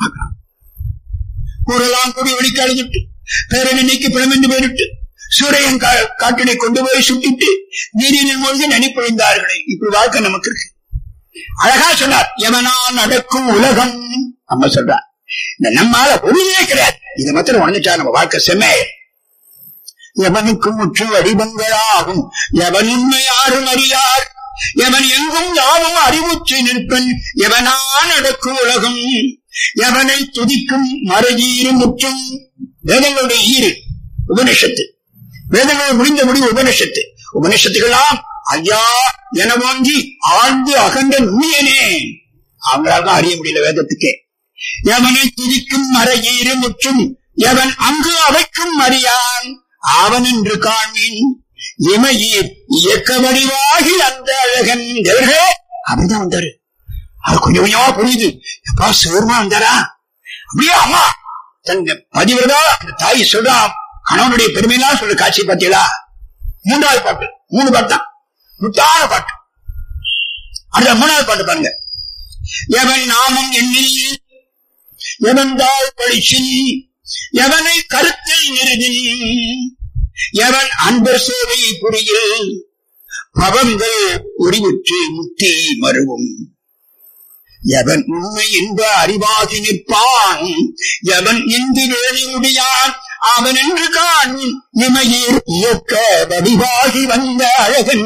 ஊரெல்லாம் கூடி வெளிக்கு அழுதுட்டு பேரணி நீக்கி பிளமென்று போயிட்டு சூரியன் காட்டினை கொண்டு போய் சுட்டிட்டு நீரின் மூழ்கி நனிப்பொழிந்தார்களே. இப்படி வாழ்க்கை நமக்கு இருக்கு. அழகா சொன்னார், எவனா நடக்கும் உலகம். அம்மா சொல்றார், இந்த நம்மால ஒண்ணுமே கிடையாது, இது மாத்திரம் உணர்ந்துட்டா நம்ம வாழ்க்கை செம்மே. எவனுக்கும் முற்று வடிவங்களாகும், எவன் உண்மை யாரும் அறியார், எவன் எங்கும் யாவும் அறிவுற்று நிற்பன். எவனா நடக்கும் உலகம், எவனை துதிக்கும் மறையீரும் முற்றும். வேதங்களுடைய ஈறு உபனிஷத்து, வேதங்கள் முடிந்த முடிவு உபனிஷத்து. உபனிஷத்துக்கெல்லாம் ஐயா என வாங்கி ஆழ்ந்து அகன்ற நுண்ணியனே, அவங்களால அறிய முடியல வேதத்துக்கே. எவனை துதிக்கும் மறையீரு முற்றும், எவன் அங்கு அவைக்கும் அறியான், அவன் என்று காண்மின். இமையீர் இயக்க வடிவாகி அந்த அழகன் தேவர்களே. அப்படிதான் வந்தாரு. அவர் கொஞ்சம் கொஞ்சமா புரியுது. எப்பா சிவருமா வந்தாரா? அப்படியே அம்மா தன் பதிவிரதா அந்த தாய் சொல்றான், கணவனுடைய பெருமைதான் சொல்ற காட்சி பார்த்தீங்களா? 3வது பாட்டு, 3 பாட்டு தான், முத்தான பாட்டு. அடுத்த 3வது பாட்டு பாருங்க. எவன் நாமம் எண்ணில், எவன் தாழ் பழிச்சில், எவனை கருத்தில் நிறுதில், எவன் அன்பர் சேவை புரியில், பவங்கள் உரிவுற்று முத்தி மருவும். எவன் உண்மை என்ப அறிவாகி நிற்பான், எவன் இந்து வேணியுடையான், அவன் என்று காண். இமையீர் இயக்க வடிவாகி வந்த அழகன்.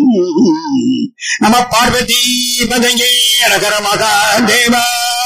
நம பார்வதி பதையே நகர மகாதேவா.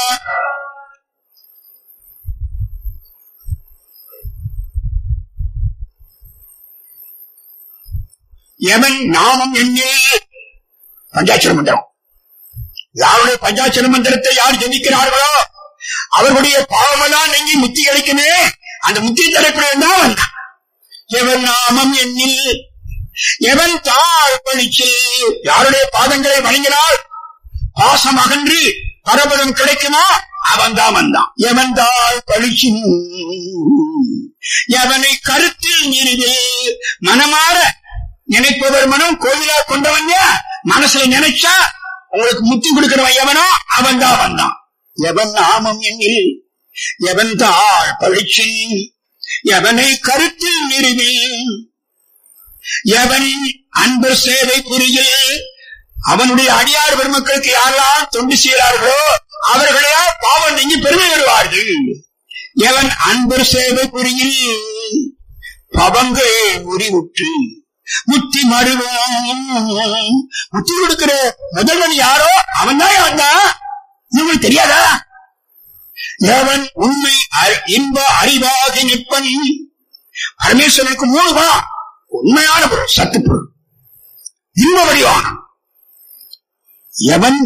எவன் நாமம் எண்ணில், பஞ்சாட்சர மந்திரம். யாருடைய பஞ்சாட்சர மந்திரத்தை யார் ஜெபிக்கிறார்களோ அவர்களுடைய பாவமெல்லாம் நெஞ்சி முத்தி அளிக்குமே, அந்த முத்தி தரக்கூடியதான் வந்தான். எவன் நாமம் எண்ணில், எவன் தாழ் பழிச்சில், யாருடைய பாதங்களை வணங்கினால் பாசம் அகன்று பரபதம் கிடைக்குமா, அவன் தான் வந்தான். எவன் தாழ் பழிச்சில், எவனை கருத்தில் நிறுது, மனமாற நினைப்பவர் மனம் கோவிலா கொண்டவன் மனசுல நினைச்சா உங்களுக்கு முத்தி கொடுக்கிறவன் எவனோ அவன் தான் வந்தான். எவன் நாமம் எண்ணில் எவன் தாழ் பழிச்சின் எவனை கருத்தில் நிறுவில் எவன் அன்பு சேவை புரியில் அவனுடைய அடியார் பெருமக்களுக்கு யாரெல்லாம் தொண்டு செய்கிறார்களோ அவர்களையா பாவம் நீங்கி பெருமை வருவார்கள். எவன் அன்பு சேவை புரியில் பவங்கள் முறிவுற்று முத்தி மறுவோம். முத்தி கொடுக்கிற முதல்வன் யாரோ அவன் தான் வந்தான். உங்களுக்கு தெரியாதா? எவன் உண்மை இன்ப அறிவாகி நிற்பன். பரமேஸ்வரனுக்கு 3 தான் உண்மையான பொருள், சத்து பொருள், இன்ப வடிவானம். எவன்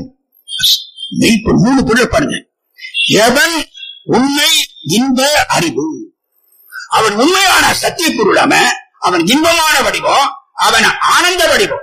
3 பொருள் பாருங்க. எவன் உண்மை இன்ப அறிவு, அவன் உண்மையான சத்திய பொருள், அவன் இன்பமான வடிவம், அவன் ஆனந்த வடிவம்.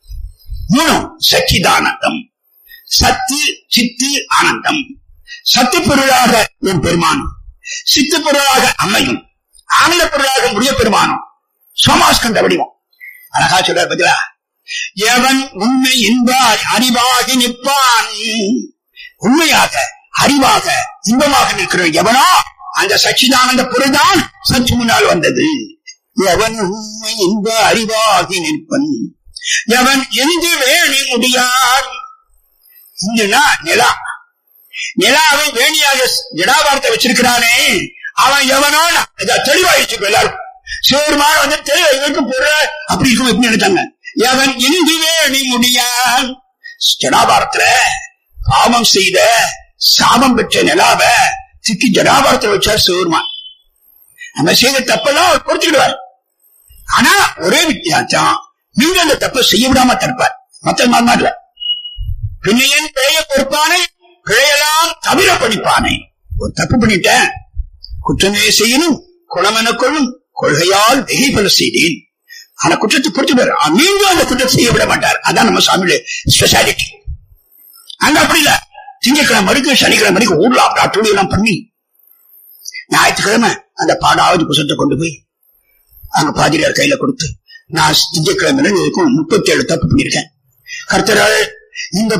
3 சச்சிதானந்தம். சத்து சித்து ஆனந்தம். சத்து பொருளாக என் பெருமானும், சித்து பொருளாக அம்மையும், ஆனந்த பொருளாக முடிய பெருமானும் சோமாஸ்கந்த வடிவம். அழகா சொல்ற பதிலா, எவன் உண்மை இன்ப அறிவாகி நிற்பான். உண்மையாக அறிவாக இன்பமாக நிற்கிற எவனோ அந்த சச்சிதானந்த பொருள் தான் சற்று முன்னால் வந்தது. எவன் உண்மை இன்ப அறிவாகி நிற்பன். எவன் எங்கு வேணி முடியார். இங்குனா நிலா, நிலாவை வேணியாக ஜடாபாரத்தை வச்சிருக்கிறானே அவன் எவனோ தெளிவாயிடுச்சு. எல்லாரும் சிவருமான வந்து தெளிவாய்க்கு போற அப்படி இருக்கும் எப்படி நினைச்சாங்க. எவன் எங்கு வேணி முடியார். ஜடாபாரத்துல பாவம் செய்த சாபம் பெற்ற நிலாவை சிக்கி ஜடாபாரத்தை வச்சார் சிவருமான். நம்ம செய்த தப்பெல்லாம் அவர் பொறுத்துக்கிடுவார். ஆனா ஒரே வித்தியாசம், நீங்க அந்த தப்பை செய்ய விடாம தடுப்பார். மற்ற மாறுல பின்னையன் பிழைய பொறுப்பானை பிழையெல்லாம் தவிர படிப்பானை. ஒரு தப்பு பண்ணிட்டேன், குற்றமே செய்யணும் குளமென கொள்ளும் கொள்கையால் வெகைப்பட செய்தேன். ஆனா குற்றத்தை பொறுத்துவார், மீண்டும் அந்த குற்றத்தை செய்ய விட மாட்டார். அதான் நம்ம சாமியோட ஸ்பெஷாலிட்டி. அங்க அப்படி இல்ல, திங்கட்கிழமை வரைக்கும் சனிக்கிழமை வரைக்கும் ஊர்ல அட்டூழி எல்லாம் பண்ணி ஞாயிற்றுக்கிழமை அந்த பாடாவது புத்தகத்தை கொண்டு போய் அங்க பாதிரியார் கையில கொடுத்து, நான் திங்கட்கிழமை இருக்கும் 37 தப்பு பண்ணிருக்கேன். கர்த்தரால் இந்த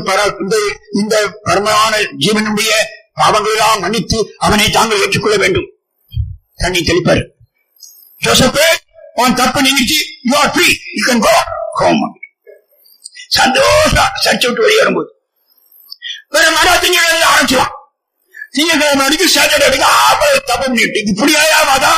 பரமமான ஜீவனுடைய பாவங்களெல்லாம் மன்னித்து அவனை தாங்கள் ஏற்றுக்கொள்ள வேண்டும். தண்ணி தெளிப்பாரு. ஜோசப்பே, உன் தப்பு நீங்கிச்சு, you are free, you can go home. சந்தோஷம் சர்ச்சை விட்டு வெளியே வரும்போது வேற மட திங்கக்கிழமை ஆரம்பிச்சுவான். திங்கக்கிழமை வரைக்கும் சாட்டர்டே வரைக்கும் அவ்வளவு தப்பு பண்ணிட்டு இப்படியாதான்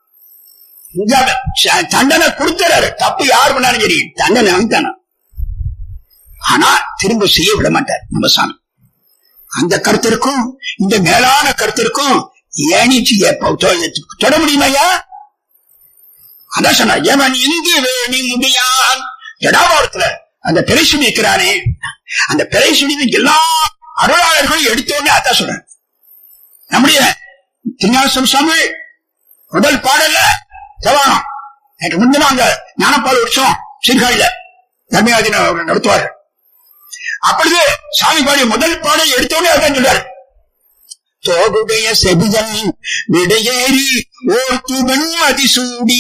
தண்டனை கொடுத்துறாரு. தப்பு யாரு பண்ணாலும் சரி தண்டனை வாங்கித்தானா. ஆனா திரும்ப செய்ய விட மாட்டார் நம்ம சாமி. அந்த கருத்திற்கும் இந்த மேலான கருத்திற்கும் ஏனிச்சு தொட முடியுமையா? அதான் சொன்ன, எவன் இங்கு வேணி முடியான். ஜடாபாரத்துல அந்த பிறைசுடி இருக்கிறானே, அந்த பிறைசுடி எல்லா அருளாளர்களும் எடுத்தோடனே அதான் சொல்றேன். நம்முடைய திருஞான சாமி முதல் பாடல்ல தேவானம் எனக்கு முந்தின அங்க ஞானப்பால் வருஷம் சீர்காழியில தர்மயாதின நடத்துவாரு. அப்பொழுது சாமி பாடிய முதல் பாடல் எடுத்தோடனே அதான் சொல்றாரு. தோடுடைய செபிதன் விடையேறி ஓர்த்துவன் அதிசூடி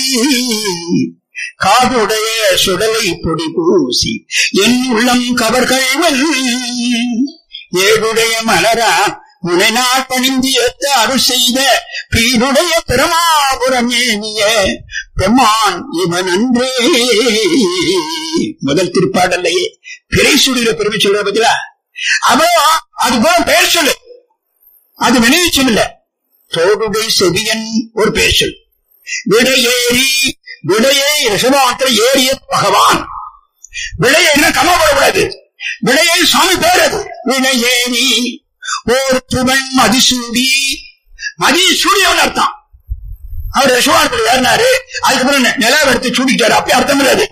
காதுடைய சுடலை பொடி பூசி என் உள்ளம் கவர்கள்வன் ஏடுடைய மலரா முனைநாள் பணிந்து ஏத்த அருள் செய்த பீருடைய பிரமாபுரம் ஏனிய பெம்மான் இவன் அன்றே. முதல் திருப்பாடல்லையே பிறை சுடியில பெருமை சொல்ற பத்தியா? அவன் அது போல பெயர் சொல்லு, அது வினைச்சம் இல்ல. தோடுடைய செவியன் ஒரு பெயர் சொல். விடையேறி, விடையே ரிஷபாத்திர ஏறிய பகவான். விடையேறினா கமப்படக்கூடாது. விடையே சுவாமி பேர் அது. விடையேறி ஓர் துவன் மதிசூடி, மதிசூடியவன் அர்த்தம். அவர் ரிஷபாத்திர ஏறினாரு, அதுக்கப்புறம் நிலவை எடுத்து சூடிட்டாரு, அப்படி அர்த்தம் இல்லாது.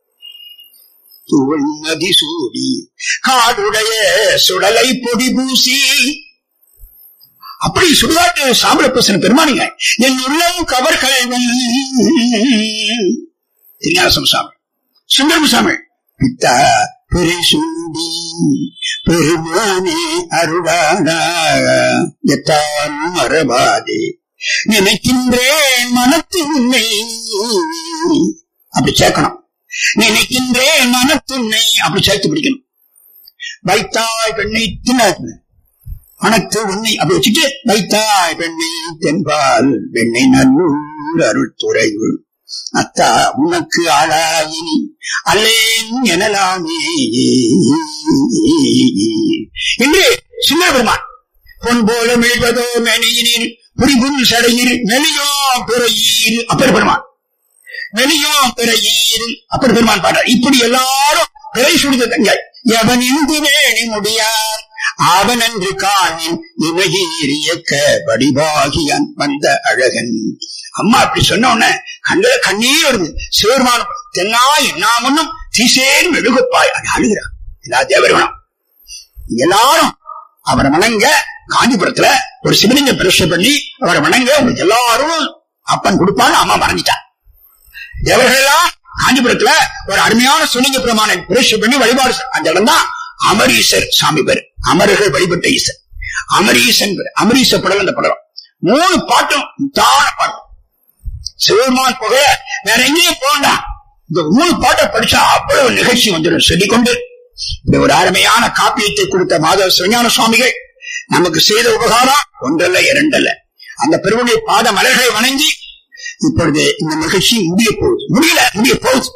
துவன் மதிசூடி காடுடைய சுடலை பொடி பூசி, அப்படி சுடுகாட்டு சாம்பலப்பசன் பெருமானிங்க என் உள்ளம் கவர்கள் திருஞான சாமி சுந்தரம் சாமி பித்தா பெருசூடி பெருமானே அருளானா எத்தான் மரபாதே நினைக்கின்றேன் மனத்து உன்னை. அப்படி சேர்க்கணும். நினைக்கின்றேன் மனத்துன்னை அப்படி சேர்த்து பிடிக்கணும். வைத்தாய் பெண்ணை தின்னாது மனத்து உன்னை அப்படி வச்சுட்டு வைத்தாய் பெண்ணை தென்பால் பெண்ணை நல்லூர் அருள் துறையுள் அத்தா உனக்கு ஆளாயினி அல்லேன் எனலாமே என்று சின்ன பெருமான் பொன் போல மெழுவதோ மெனியினில் புரிபுல் சடையில் மெலியோ பிறையீர் அப்பர் பெருமான் மெலியோ பிறையீர் அப்பர் பெருமான் பாடுறார். இப்படி எல்லாரும் பிறை சுடித்த தங்காய் எவன் இந்து வேணி முடியார் அவன் அன்று காணின் இவகீர் இயக்க வடிவாகியன் வந்த அழகன். அம்மா அப்படி சொன்ன உடனே கண்களை கண்ணீர் வருது. சிவருமானம் தென்னா என்ன முன்னும் தீசேன் மெழுகுப்பாய் அது அழுகிறார். எல்லா தேவர்களும் எல்லாரும் அவரை வணங்க காஞ்சிபுரத்துல ஒரு சிவலிங்க பிரதிஷ்டை பண்ணி அவரை வணங்க உங்களுக்கு எல்லாரும் அப்பன் கொடுப்பான்னு அம்மா மறந்துட்டார். தேவர்கள் எல்லாம் காஞ்சிபுரத்துல ஒரு அருமையான சிவலிங்க பிரமாணம் பிரதிஷ்டை பண்ணி வழிபாடு. அந்த இடம் தான் அமரீசர் சாமி பேர். அமர்கள் வழிபட்ட ஈசர் அமரீசன் பேர். அமரீச படம் அந்த படம் 3 பாட்டும் தான பாட்டும் சிவருமான் புகழ வேற எங்கேயும் போண்டா. இந்த 3 பாட்டை படிச்சா அவ்வளவு நிகழ்ச்சி வந்துடும் சொல்லிக்கொண்டு இந்த ஒரு அருமையான காப்பியத்தை கொடுத்த மாதவ சிவஞான சுவாமிகள் நமக்கு செய்த உபகாரம் ஒன்றல்ல இரண்டல்ல. அந்த பெருவுடைய பாத மலர்களை வணங்கி இப்பொழுது இந்த நிகழ்ச்சி முடிய போகுது.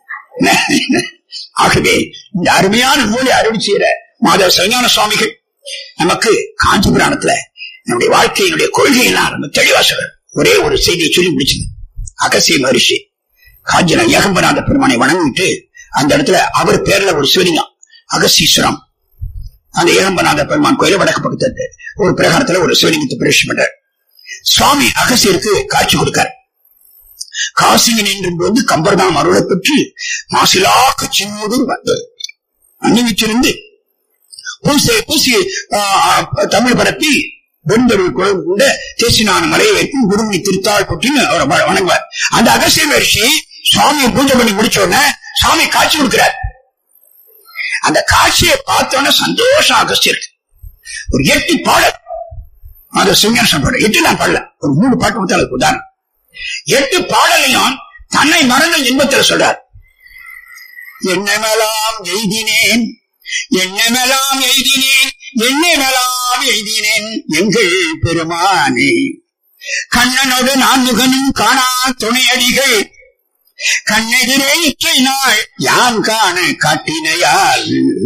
ஆகவே இந்த அருமையான நூலை அருள் செய்கிற மாதவ சிவஞான சுவாமிகள் நமக்கு காஞ்சி புராணத்துல நம்முடைய வாழ்க்கையினுடைய கொள்கையெல்லாம் நம்ம தெளிவா சொல்ற ஒரே ஒரு செய்தியை சொல்லி முடிச்சது. அகசிய மகரிஷி காஞ்சின ஏகம்பநாத பெருமானை வணங்கிட்டு அந்த இடத்துல அவர் பேர்ல ஒரு சிவலிங்கம் அகசீஸ்வரம் அந்த ஏகம்பநாத பெருமான் கோயில வடக்கு பக்கத்து ஒரு பிரகாரத்துல ஒரு சிவலிங்கத்தை பிரவேசம் பண்றார். சுவாமி அகசியருக்கு காட்சி கொடுக்கார். காசியின் என்று கம்பர்தாம் அருளை பெற்று மாசிலா கட்சியோடு வந்து அணிவிச்சிருந்து பூசி தமிழ் பரப்பி வெண்பொருள் குழம்பு கொண்ட தேசினான மலையை வைக்கும் குருமணி திருத்தாள் கொட்டின்னு அவரை வணங்குவார். அந்த அகசிய மகரிஷி சுவாமியை பூஜை பண்ணி முடிச்ச உடனே சுவாமி காட்சி கொடுக்கிறார். அந்த காட்சியை பார்த்தோன்னே சந்தோஷம் அகஸ்தியருக்கு. ஒரு 8 பாடல் அது சிவஞான பாடல் 8 நான் பாடல ஒரு 3 பாட்டு மட்டும் அதுக்கு உதாரணம். 8 பாடலையும் தன்னை மறந்த இன்பத்தில் சொல்றார். என்னமெல்லாம் எய்தினேன் என்னமெல்லாம் எய்தினேன் என்னமெல்லாம் எய்தினேன் எங்கள் பெருமானே கண்ணனோடு நான் முகனும் காணா துணையடிகள் கண்ணெதிரே இற்றை நாள் யான் காண காட்டினையால்.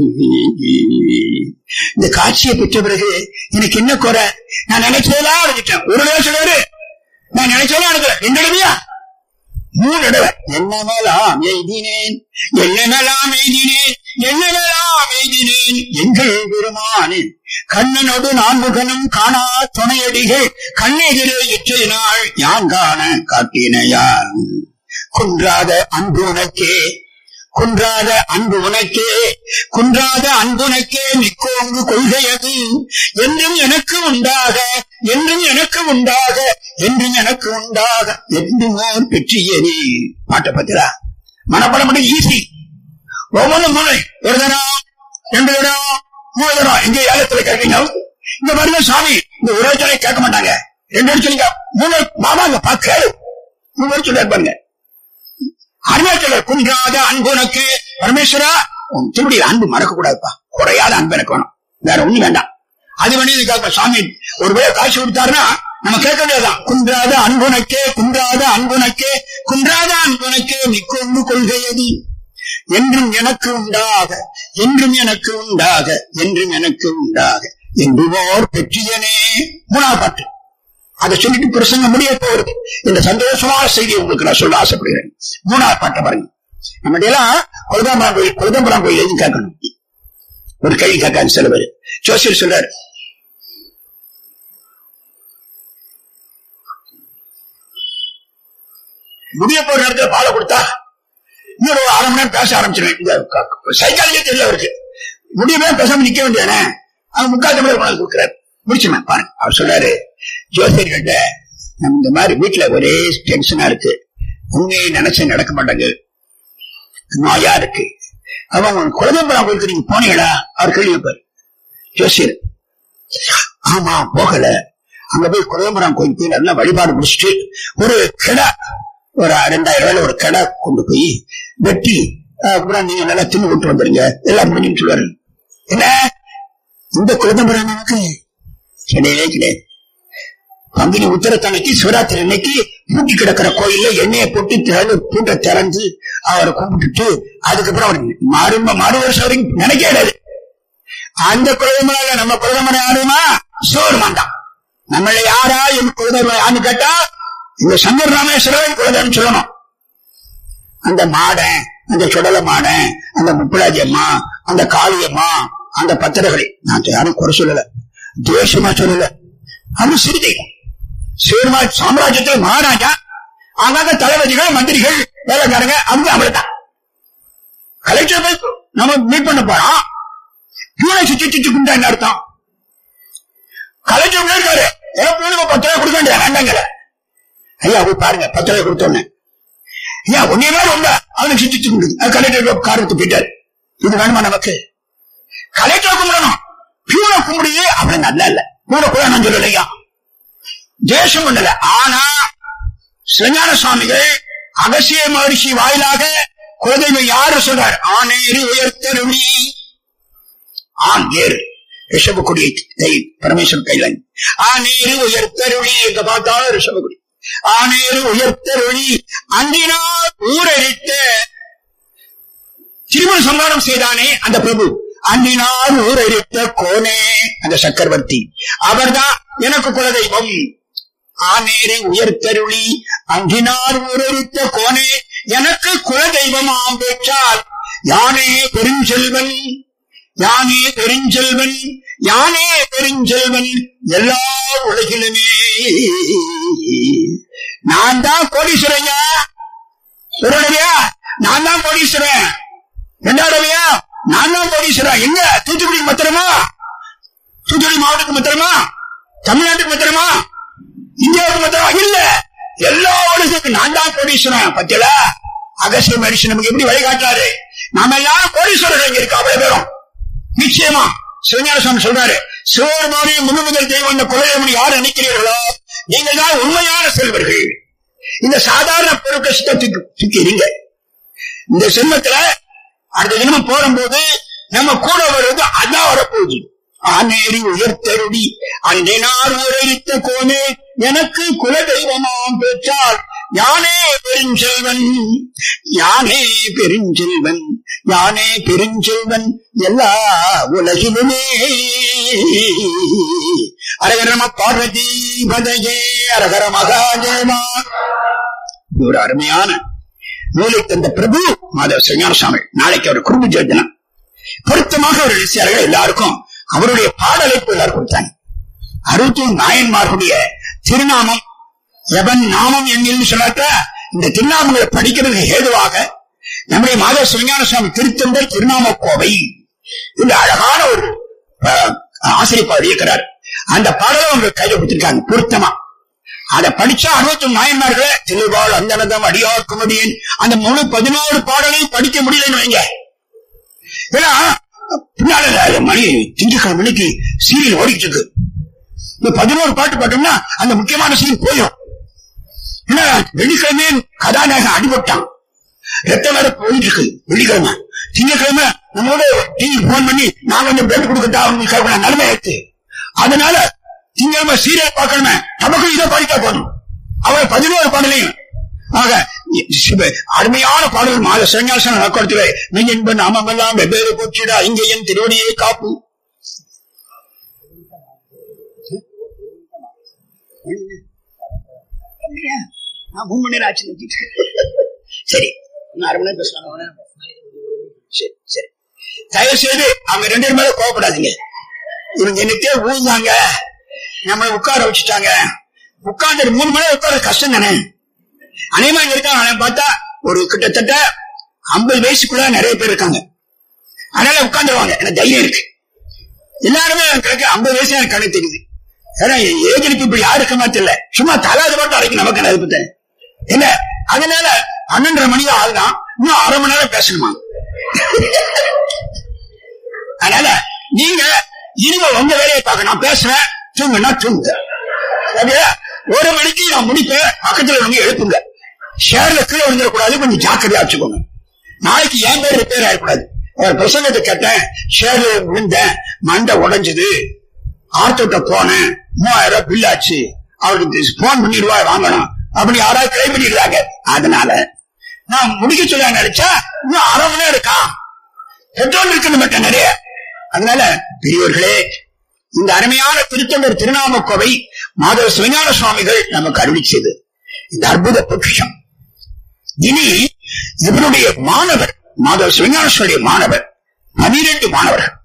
இந்த காட்சியை பெற்ற பிறகு எனக்கு என்ன குறை? நான் நினைச்சதெல்லாம் அடைஞ்சிட்டேன். ஒரு தடவை சொல்லுவாரு நான் நினைச்சதெல்லாம் அடைக்கல. 2 தடவையா 3 தடவை. என்னமெல்லாம் எய்தினேன் என்னமெல்லாம் எய்தினேன் என்னமெல்லாம் எய்தினேன் எங்கள் பெருமானே கண்ணனோடு நான் முகனும் காணா துணையடிகள் கண்ணெதிரே இற்றை நாள் யான் காண காட்டினையால். குன்றாத அன்பு உனக்கே குன்றாத அன்பு உனக்கே குன்றாத அன்புனக்கே மிக்கோங்கு கொள்கையது என்றும் எனக்கு உண்டாக என்றும் எனக்கு உண்டாக என்றும் எனக்கு உண்டாக என்றுமோர் பெற்றியனி. பாட்டை பத்திரா மனப்படம் மட்டும் ஈஸி. ஒவ்வொரு முறை ஒரு தரம் 2 தரம் 3 தரம் இங்க ஏலத்துல கேட்கீங்க. இந்த மாதிரி சாமி இந்த ஒரே சொல்ல கேட்க மாட்டாங்க. 2 சொல்லிங்க 3 மாமாங்க கேளு 3 சொல்ல பாருங்க. அருணாச்சல குன்றாத அன்பு உனக்கு பரமேஸ்வரா உன் திருவடியில் அன்பு மறக்க கூடாதுப்பா. குறையாத அன்பு எனக்கு வேணும், வேற ஒண்ணு வேண்டாம். அது வேண்டியதுக்காக சாமி ஒருவேளை காட்சி கொடுத்தாருன்னா நம்ம கேட்க வேண்டியதுதான். குன்றாத அன்புனக்கே குன்றாத அன்புனக்கே குன்றாத அன்புனக்கே மிக்கொண்டு கொள்கையது என்றும் எனக்கு உண்டாக என்றும் எனக்கு உண்டாக என்றும் எனக்கு உண்டாக என்றுமோர் பெற்றியனே. 3ஆவது பாட்டு. அதை சொல்லிட்டு பிரசங்க முடிய போறது. இந்த சந்தோஷமான செய்தியை உங்களுக்கு நான் சொல்ல ஆசைப்படுகிறேன். 3ஆவது பாட்டை பாருங்க. நம்ம எல்லாம் கொலதாம்பரம் கோயில் எழுதி கேட்கணும். ஒரு கேள்வி கேட்காது சில பேர். ஜோசியர் சொல்றாரு, முடிய போற நேரத்துல பாலை கொடுத்தா இன்னொரு 1/2 மணி நேரம் பேச ஆரம்பிச்சிருவேன். இந்த சைக்காலஜி தெரியல அவருக்கு. முடியவே பேசாம நிக்க வேண்டியதானே. அவங்க 3/4 மணி நேரம் கொடுக்குறாரு. முடிச்சுமே பாருங்க. அவர் சொல்றாரு, ஜோசியர்கிட்ட நம்ம இந்த மாதிரி வீட்டுல ஒரே டென்ஷனா இருக்கு, உண்மையை நினைச்ச நடக்க மாட்டாங்க, நோயா இருக்கு, அவங்க குலதம்பரம் கோயிலுக்கு நீங்க போனீங்களா? அவர் கேள்வி வைப்பாரு. ஜோசியர், ஆமா போகல. அங்க போய் குலதம்பரம் கோயிலுக்கு போய் நல்லா வழிபாடு முடிச்சுட்டு ஒரு கிடா ஒரு 2000 ரூபாயில ஒரு கடை கொண்டு போய் வெட்டி அப்புறம் நீங்க நல்லா தின்னு கொண்டு வந்துருங்க, எல்லாம் முடிஞ்சுன்னு சொல்லுவாரு. என்ன இந்த குலதம்பரம் நமக்கு கிடையவே கிடையாது. பங்குனி உத்தரத்தன்னைக்கு சிவராத்திரி அன்னைக்கு பூட்டி கிடக்கிற கோயில்ல எண்ணெயை போட்டு பூட்டை திறந்து அவரை கும்பிட்டுட்டு அதுக்கப்புறம் அவர் மறு வருஷம் வரைக்கும் நினைக்காது. அந்த குலதம்பரம் நம்ம குலதம்பரம் யாருமா சிவருமான் தான். நம்மள யாரா என் குலதம்பரம் யாருன்னு கேட்டா இந்த சங்கர் ராமேஸ்வரன் குலதம்பரம் சொல்லணும். அந்த மாடன், அந்த சுடல மாடன், அந்த முப்பலாஜி அம்மா, அந்த காளியம்மா, அந்த பத்திரகளை நான் யாரும் குறை சொல்லல, துவேஷமா சொல்லல. அது சிறுதெய்வம். சேர்மா சாம்ராஜ்யத்தில் மகாராஜா, ஆனாங்க தளபதிகள், மந்திரிகள், வேலைக்காரங்க அவங்க அவ்வளவுதான். கலெக்டர் போய் நம்ம மீட் பண்ண போறோம். பியூனை சுத்தி குண்டா என்ன அர்த்தம்? கலெக்டர் இருக்காரு, பியூனுக்கு 10 ரூபாய் கொடுக்க வேண்டிய வேண்டாங்கிற. ஐயா போய் பாருங்க, 10 ரூபாய் கொடுத்தோன்னு ஐயா ஒன்னே மாதிரி உண்ட அவனுக்கு சுத்தி கும்பிடுது. அது கலெக்டர் காரணத்து போயிட்டாரு. இது வேணுமா நமக்கு? கலெக்டர் கும்பிடணும், பியூனை கும்பிடுது அப்படி நல்லா இல்ல. கூட கூட நான் சொல்லலையா, தேசம் பண்ணல. ஆனா சிவஞான சுவாமிகள் அகசிய மகரிஷி வாயிலாக குலதெய்வம் யாரு சொல்றாரு? ஆனேறு உயர்த்தருளி. ஆண் ஏறு ரிஷபக்குடியை பரமேஸ்வரன் கையில ஆனேறு உயர்த்தருளி. எங்க பார்த்தாலும் ரிஷபக்குடி. ஆனேறு உயர்த்தருளி அன்றினால் ஊரழித்த திருமண சம்ஹாரம் செய்தானே அந்த பிரபு. அன்றினால் ஊரழித்த கோனே அந்த சக்கரவர்த்தி, அவர்தான் எனக்கு குலதெய்வம். ஆனேரை உயர்த்தருளி அன்றினால் ஊரழித்த கோனே எனக்கு குலதெய்வம் ஆம் பெற்றால் யானே பெருஞ்செல்வன், யானே பெருஞ்செல்வன், யானே பெருஞ்செல்வன் எல்லா உலகிலுமே. நான் தான் கோடீஸ்வரையா. ஒரு தடவையா நான் தான் கோடீஸ்வரன், 2வது தடவையா நான் தான் கோடீஸ்வரன். எங்க? தூத்துக்குடிக்கு மாத்திரமா? தூத்துக்குடி மாவட்டத்துக்கு மாத்திரமா? தமிழ்நாட்டுக்கு மாத்திரமா? இந்தியாவுக்கு மாத்திரமா? இல்ல, எல்லா உலகத்துக்கும் நான் தான் கோடீஸ்வரன். பத்தியல அகசிய மகரிஷி நமக்கு எப்படி வழிகாட்டாரு? நாம எல்லாரும் கோடீஸ்வரர்கள் இங்க இருக்கு அவ்வளவு பேரும். நிச்சயமா சிவஞான சுவாமி சொல்றாரு, சிவபெருமானே முதல் தெய்வம் இந்த குலதெய்வம் யார் நினைக்கிறீர்களோ நீங்கள் தான் உண்மையான செல்வர்கள். இந்த சாதாரண பொருட்களை தூக்கி இருங்க. இந்த செல்வத்துல அடுத்த தினமும் போடும்போது நம்ம கூட வருவது அதான் வரப்போகுது. ஆனேரி உயர்த்தருடி அன்றினார் உரைத்த கோனே எனக்கு குலதெய்வமாம் பெற்றால் யானே பெருஞ்செல்வன், யானே பெருஞ்செல்வன், யானே பெருஞ்செல்வன் எல்லா உலகிலுமே. அரகரம பார்வதி பதையே அரகர மகாதேவா. ஒரு அருமையான நூலை தந்த பிரபு மாதவ சிவஞான சுவாமி. நாளைக்கு அவர் குடும்ப ஜோதினம் பொருத்தமாக அவர் எழுதியார்கள். எல்லாருக்கும் அவருடைய பாடலைப்பு எல்லாரும் கொடுத்தாங்க. 61 நாயன்மார்களுடைய திருநாமம் எவன் நாமம் எண்ணில் சொன்னாக்க இந்த திருநாமங்களை படிக்கிறதுக்கு ஏதுவாக நம்முடைய மாதவ சிவஞான சுவாமி திருத்தொண்டர் திருநாம கோவை இந்த அழகான ஒரு ஆசிரியப்பாளர் இருக்கிறார். அந்த பாடலை அவங்க கையில கொடுத்திருக்காங்க பொருத்தமா. அதை படிச்சா 61 நாயன்மார்களை திருவாள் அந்தனதம் அடியார்க்கும் அடியேன் அந்த முழு 11 பாடலையும் படிக்க முடியலன்னு வைங்க. ஏன்னா பின்னால மணி திங்கட்கிழமை மணிக்கு சீரியல் ஓடிட்டு இருக்கு. 11 பாட்டு பாட்டோம்னா அந்த முக்கியமான சீரியல் போயிடும். ஏன்னா வெள்ளிக்கிழமை கதாநாயகன் அடிபட்டான், ரத்தம் வேற போயிட்டு இருக்கு. வெள்ளிக்கிழமை திங்கட்கிழமை நம்மளோட டிவிக்கு போன் பண்ணி நான் கொஞ்சம் பிளட் கொடுக்கட்டா அவங்களுக்கு நிலைமை எடுத்து, அதனால திங்கட்கிழமை சீரியல் பார்க்கணுமே நமக்கு இதை படித்தா போதும். அவரை 11 பாடலையும் ஆக அருமையான பாடல் மாத சிவஞான நக்கோடத்திலே மெய்யென்ப நாமெல்லாம் வெவ்வேறு போற்றிடா இங்கே என் திருவடியை காப்பு. நான் 3 மணி நேரம் ஆச்சு. சரி, 1/2 மணி நேரம் பேசலாம். சரி சரி, தயவு செய்து அவங்க 2 பேரும் மேல கோவப்படாதீங்க. இவங்க என்னத்தையே ஊழ்ந்தாங்க, நம்மளை உட்கார வச்சுட்டாங்க. உட்கார்ந்து 3 மணி நேரம் உட்கார கஷ்டம் தானே. அநேகமா இங்க இருக்காங்க பார்த்தா ஒரு கிட்டத்தட்ட 50 வயசுக்குள்ள நிறைய பேர் இருக்காங்க. அதனால உட்கார்ந்துருவாங்க, எனக்கு தைரியம் இருக்கு. எல்லாருமே எனக்கு 50 வயசு எனக்கு கணக்கு தெரியுது. ஏன்னா ஏஜென்ட் இப்படி யாரு இருக்க மாதிரி தெரியல, சும்மா தலாது மட்டும் அரைக்கும் நமக்கு அதை பத்த என்ன. அதனால 12:30 மணி ஆகுதான், இன்னும் 1/2 மணி நேரம் பேசணுமா. அதனால நீங்க இனிமே உங்க வேலையை பார்க்க, நான் பேசுறேன், தூங்குனா தூங்குங்க. 1 மணிக்கு நான் முடிப்பேன், பக்கத்துல வந்து எழுப்புங்க. ஷேர்ல கீழே விழுந்துடக்கூடாது, கொஞ்சம் ஜாக்கிரதையா வச்சுக்கோங்க. நாளைக்கு என் பேர் ரிப்பேர் ஆகக்கூடாது. அவர் பிரசங்கத்தை கேட்டேன், ஷேர்ல விழுந்தேன், மண்டை உடைஞ்சது, ஆர்த்தோட்ட போனேன், 3000 ரூபாய் பில் ஆச்சு, அவருக்கு போன் பண்ணி ரூபாய் வாங்கணும் அப்படி யாராவது ட்ரை பண்ணிடுறாங்க. அதனால நான் முடிக்க சொல்ல நினைச்சா இன்னும் 1/2 மணி நேரம் இருக்கா, பெட்ரோல் இருக்குன்னு மட்டும் நிறைய. அதனால பெரியவர்களே, இந்த அருமையான திருத்தொண்டர் திருநாமக்கோவை மாதவ சிவஞான சுவாமிகள் நமக்கு அருளிச்சது இந்த அற்புத பொக்கிஷம். இனி இவருடைய மாணவர், மாதவ சிவஞான சுவாமியுடைய மாணவர் 12 மாணவர்கள்.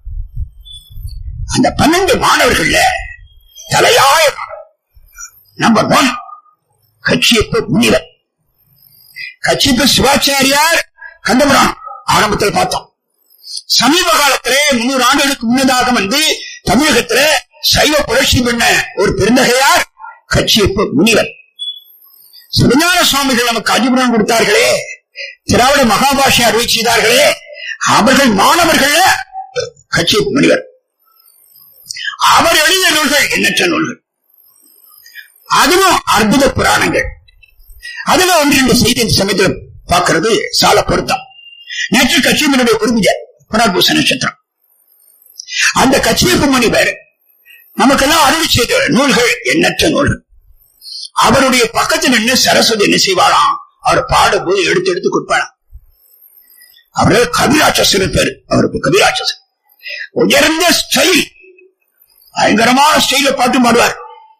அந்த 12 மாணவர்கள்ல தலையாய நம்பர் 1 கச்சியப்ப முனிவர். கச்சியப்ப சிவாச்சாரியார் கந்தபுராணம் ஆரம்பத்தில் பார்த்தோம். சமீப காலத்திலே 300 ஆண்டுகளுக்கு முன்னதாக வந்து தமிழகத்திலே சைவ புரட்சி பண்ண ஒரு பெருந்தகையார் கச்சியப்ப முனிவர். சிவஞான சுவாமிகள் நமக்கு அஜிபுரம் கொடுத்தார்களே, திராவிட மகாபாஷை அறிவை செய்தார்களே, அவர்கள் மாணவர்கள் கச்சியப்ப முனிவர். அவர் எழுதிய நூல்கள் எண்ணற்ற நூல்கள், அதுவும் அற்புத புராணங்கள். அதுல 1-2 செய்தி இந்த சமயத்தில் பார்க்கிறது சால பொருத்தம். நேற்று கச்சியப்பனுடைய குருவிஜர் புனர்பூச நட்சத்திரம். அந்த கச்சியப்ப முனிவர் நமக்கெல்லாம் அருளி செய்த நூல்கள் எண்ணற்ற நூல்கள். அவருடைய பக்கத்தில் நின்று சரஸ்வதி என்ன செய்வாராம், அவர் பாடும்போது எடுத்து எடுத்து கொடுப்பாராம். அவரு கவிராட்சசர் பேரு, அவருக்கு கவிராட்சசர். உயர்ந்த ஸ்டைல், பயங்கரமான ஸ்டைல பாட்டு பாடுவார்.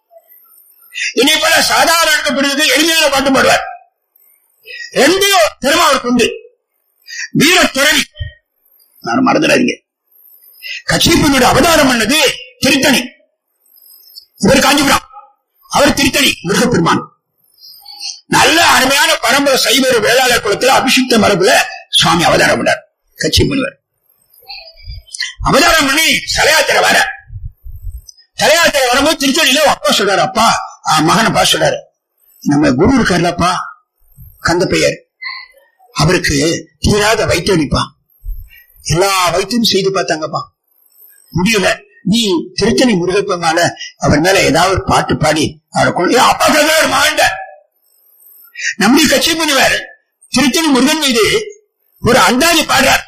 இனி பல சாதாரணப்படுவது எளிமையான பாட்டு பாடுவார். 2 திறமை அவருக்கு உண்டு. வீர துறவி, நான் மறந்துடாதீங்க. கச்சியப்பனுடைய அவதாரம் பண்ணது திருத்தணி, இவர் காஞ்சிபுரம், அவர் திருத்தணி முருகப்பெருமான். நல்ல அருமையான பரம்பரை சைவ வேளாளர் குலத்தில் அபிஷிக்த மரபுல சுவாமி அவதாரம் பண்ணார். கச்சியப்பனுவர் அவதாரம் பண்ணி தலையாத்திரை வர, தலையாத்திரை வரும்போது திருத்தணியில அப்பா சொல்றாரு, அப்பா மகனை பா சொல்றாரு, நம்ம குரு இருக்காருலப்பா கந்த பெயர், அவருக்கு தீராத வைத்தியம் அளிப்பா, எல்லா வைத்தியம் செய்து பார்த்தாங்கப்பா, முடியல, நீ திருத்தணி முருகப்பெருமாள அவர் மேல ஏதாவது ஒரு பாட்டு பாடி அவரை கொண்டு அப்பா சொல்றாரு மகன். நம்முடைய கட்சி முனிவர் திருத்தணி முருகன் மீது ஒரு அந்தாதி பாடுறார்.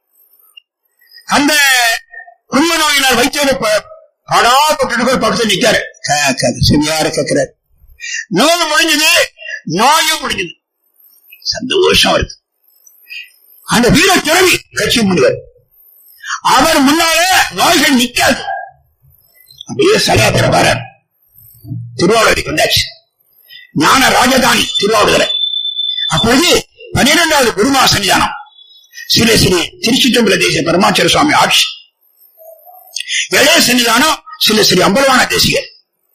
அந்த குடும்ப நோயினால் வைத்தியரை பாடாப்பட்டு பக்கத்தில் நிற்காரு, சரியார கேட்கிறார். நோய் முடிஞ்சது, நோயும் முடிஞ்சது, சந்தோஷம் இருக்கு. அந்த வீர துறவி கட்சி முனிவர், அவர் முன்னால நோய்கள் நிக்காது. அப்படியே சகாத்திர வர திருவாவூருக்கு வந்தாச்சு, ஞான ராஜதானி திருவாவூர். அப்பொழுது 12வது குருமா சன்னிதானம் ஸ்ரீ ஸ்ரீ திருச்சிற்றம்பல தேசிய பரமாச்சார சுவாமி ஆட்சி. இளைய சன்னிதானம் ஸ்ரீ ஸ்ரீ அம்பலவான தேசிகர்.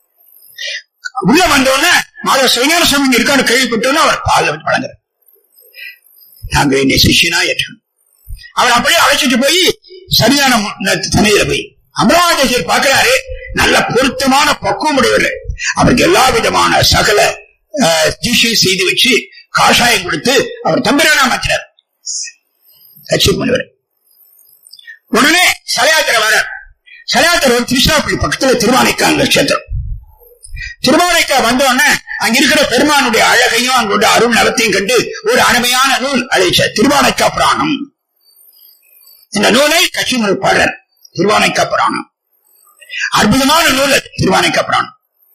உள்ள வந்தோடனே மாதவ சிவஞான சுவாமி இருக்காரு கேள்விப்பட்டோன்னு அவர் பால் வழங்குறார். நாங்க என்னை சிஷியனா ஏற்றணும். அவர் அப்படியே அழைச்சிட்டு போய் சரியான தனியில போய் அம்பலவான தேசிகர் பார்க்கிறாரு, நல்ல பொருத்தமான பக்குவம் உடையவர். அவருக்கு எல்லா விதமான சகல தீட்சை செய்து வச்சு காஷாயம் கொடுத்து அவர் தம்பிரானா மாற்றினார் கட்சி முனிவர். உடனே சலயாத்திரை வர, சலயாத்திரை திருச்சிராப்பள்ளி பக்கத்துல திருவானைக்கா நட்சத்திரம். திருவானைக்கா வந்தோடனே அங்க இருக்கிற பெருமானுடைய அழகையும் அங்குள்ள அருள் நலத்தையும் கண்டு ஒரு அருமையான நூல் அழைச்ச திருவானைக்கா புராணம். இந்த நூலை கட்சி முனிவர் பாடுறார். திருவானைக்கா புராணம் அற்புதமான நூல். திருவானைக்கா புராணம்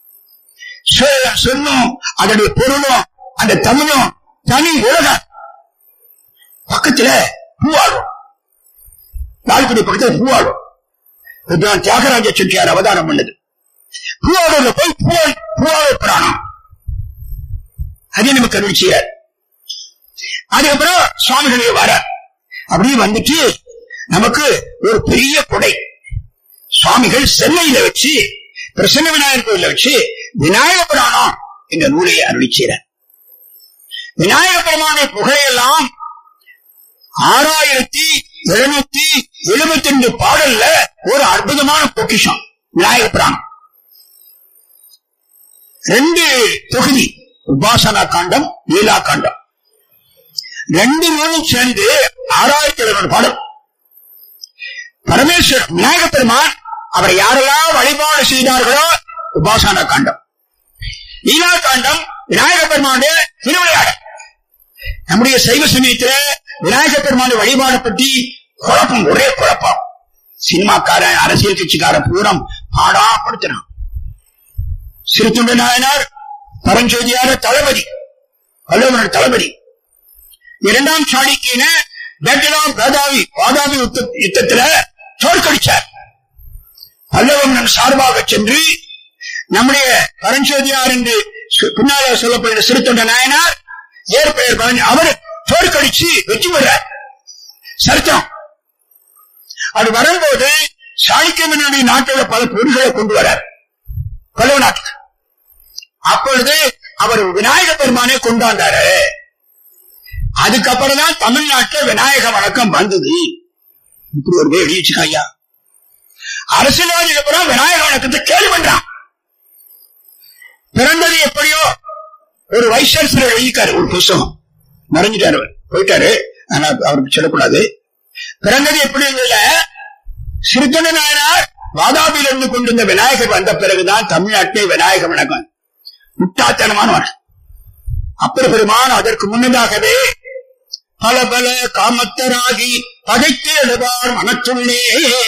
சொல்லும், அதனுடைய பொருளும் அந்த தமிழும் தனி உலகம். பக்கத்துல பூவாளும், லால்குடி பக்கத்துல பூவாளும் தியாகராஜ செட்டியார் அவதாரம் பண்ணது. பூவாளூர்ல போய் பூவாளூர் புராணம் அது நமக்கு அருள் செய்யார். அதுக்கப்புறம் சுவாமிகளே வர, அப்படியே வந்துட்டு நமக்கு ஒரு பெரிய கொடை சுவாமிகள் சென்னையில வச்சு பிரசன்ன விநாயகர் கோயில வச்சு விநாயக புராணம் என்ற நூலை அருளி செய்கிறார். விநாயக பெருமான புகையெல்லாம் 6772 பாடல்ல ஒரு அற்புதமான பொக்கிஷம் விநாயக புராணம். 2 தொகுதி, உபாசனா காண்டம், லீலா காண்டம், 2 நூலும் சேர்ந்து 6700 பாடல். பரமேஸ்வரர் விநாயக பெருமான் அவரை யாரெல்லாம் வழிபாடு செய்தார்களோ உபாசனா காண்டம், லீலா காண்டம் விநாயக பெருமானுடைய திருவிளையாடல். நம்முடைய சைவ சமயத்தில விநாயக பெருமான வழிபாடு பற்றி குழப்பம், ஒரே குழப்பம். சினிமாக்காரன், அரசியல் கட்சிக்காரன் பூரம் பாடாப்படுத்தினான். சிறுத்தொண்ட நாயனார் பரஞ்சோதியார தளபதி, வல்லவனோட தளபதி. இரண்டாம் சாளுக்கியன வாதாபி யுத்தத்துல தோற்கடிச்சார். வல்லவன் சார்பாக சென்று நம்முடைய பரஞ்சோதியார் என்று பின்னால சொல்லப்படுகிற சிறுத்தொண்ட நாயனார் ஏற்பெயர் அவர் தோற்கடிச்சு வெற்றி பெறார் சரித்திரம். அது வரும்போது சாளுக்கிய மன்னனுடைய நாட்டோட பல பொருள்களை கொண்டு வரார் பல்லவ நாட்டுக்கு. அப்பொழுது அவர் விநாயக பெருமானை கொண்டாண்டாரு. அதுக்கப்புறம் தான் தமிழ்நாட்டில் விநாயக வணக்கம் வந்தது. இப்படி ஒரு எழுதி வச்சுக்காயா. அரசியல்வாதிக்கு அப்புறம் விநாயக வணக்கத்தை கேள்வி பண்றான். பிறந்தது எப்படியோ ஒரு வைசான்சலர் எழுதிக்காரு ஒரு புத்தகம், மறைஞ்சிட்டாரு, போயிட்டாரு, ஆனா அவருக்கு சொல்லக்கூடாது. பிறந்தது எப்படி இருந்ததுல சிறுத்தொண்ட நாயனார் வாதாபியில் இருந்து கொண்டிருந்த விநாயகர் வந்த பிறகுதான் தமிழ்நாட்டிலே விநாயக வணக்கம். முட்டாத்தனமானவர். அப்பர் பெருமான் அதற்கு முன்னதாகவே பல பல காமத்தராகி பகைத்து எழுவார் மனத்துள்ளே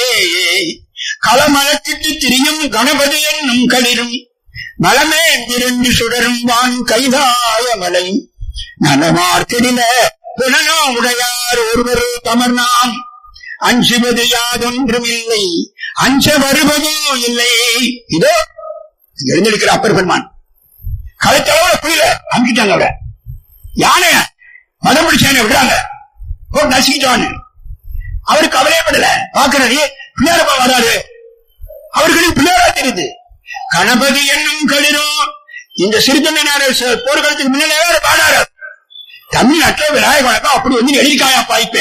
களமலத்திட்டு திரியும் கணபதி என்னும் களிரும் மலமே திரண்டு சுடரும் வான் கைதாய மலை நலமார்க்கெடில புனனோ உடையார் ஒருவர் தமர்நாம் அஞ்சுவது யாதொன்றும் இல்லை அஞ்ச வருவதோ இல்லை. இதோ எழுந்திருக்கிற அப்பர் பெருமான் களத்தளவோட புரியல அமுக்கிட்டாங்க. அவட யானை மதம் பிடிச்சான விடுறாங்க, போட்டு நசுக்கிட்டான்னு. அவரு கவலைப்படல. பாக்குறாரு பிள்ளையாரப்பா வராரு, அவருக்கு பிள்ளையாரா தெரியுது. கணபதி என்னும் களிரும் இந்த சிறுத்தொண்ட போர்க்களத்துக்கு முன்னாலே பாடாரு. தமிழ்நாட்டில் விநாயக வணக்கம் அப்படி வந்து எழுதிக்காயா பாய்ப்ப.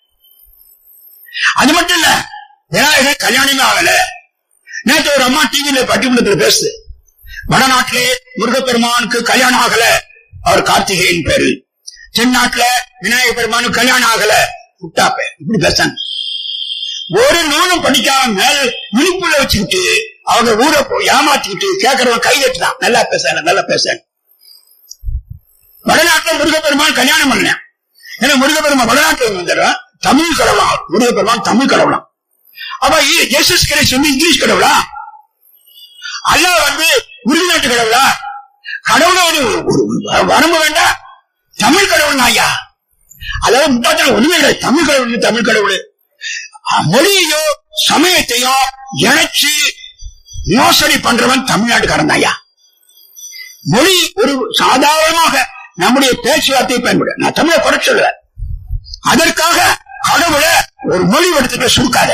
அது மட்டும் இல்ல, விநாயகர் கல்யாணமே ஆகல. நேற்று ஒரு அம்மா டிவியில பட்டிமன்றத்தில் பேசு, வடநாட்டிலே முருகப்பெருமானுக்கு கல்யாணம் ஆகல, அவர் கார்த்திகேயன் பேரு. தென்னாட்டுல விநாயக பெருமானுக்கு கல்யாணம் ஆகல, முட்டாப்ப. இப்படி பேசாங்க. ஒரு நூலும் படிக்காம விழிப்புள்ள வச்சுக்கிட்டு அவங்க ஊரை போய் ஏமாத்திக்கிட்டு கேட்கறவன் கைதட்டுதான். நல்லா பேசாங்க, நல்லா பேசாங்க. வடநாட்டுல முருகப்பெருமான் கல்யாணம் பண்ண, ஏன்னா முருகப்பெருமான் வடநாட்டுல வந்துடுறான். தமிழ் கடவுளாம் முருகப்பெருமான், தமிழ் கடவுளாம். அப்ப ஜேசஸ் கிரைஸ்ட் வந்து இங்கிலீஷ் கடவுளா, அல்லாஹ் வந்து உறுதிநாட்டு கடவுளா? கடவுளோட ஒரு வரம்பு வேண்டாம். தமிழ் கடவுள் ஐயா, அதாவது முட்டாட்டம் ஒண்ணுமே இல்லை. தமிழ் கடவுள், தமிழ் கடவுள். மொழியோ சமயத்தையோ இணைச்சு மோசடி பண்றவன் தமிழ்நாட்டுக்காரன் ஐயா. மொழி ஒரு சாதாரணமாக நம்முடைய பேச்சுவார்த்தையை பயன்பட, நான் தமிழை குறை சொல்ல, அதற்காக கடவுளை ஒரு மொழி எடுத்துக்க சுருக்காத.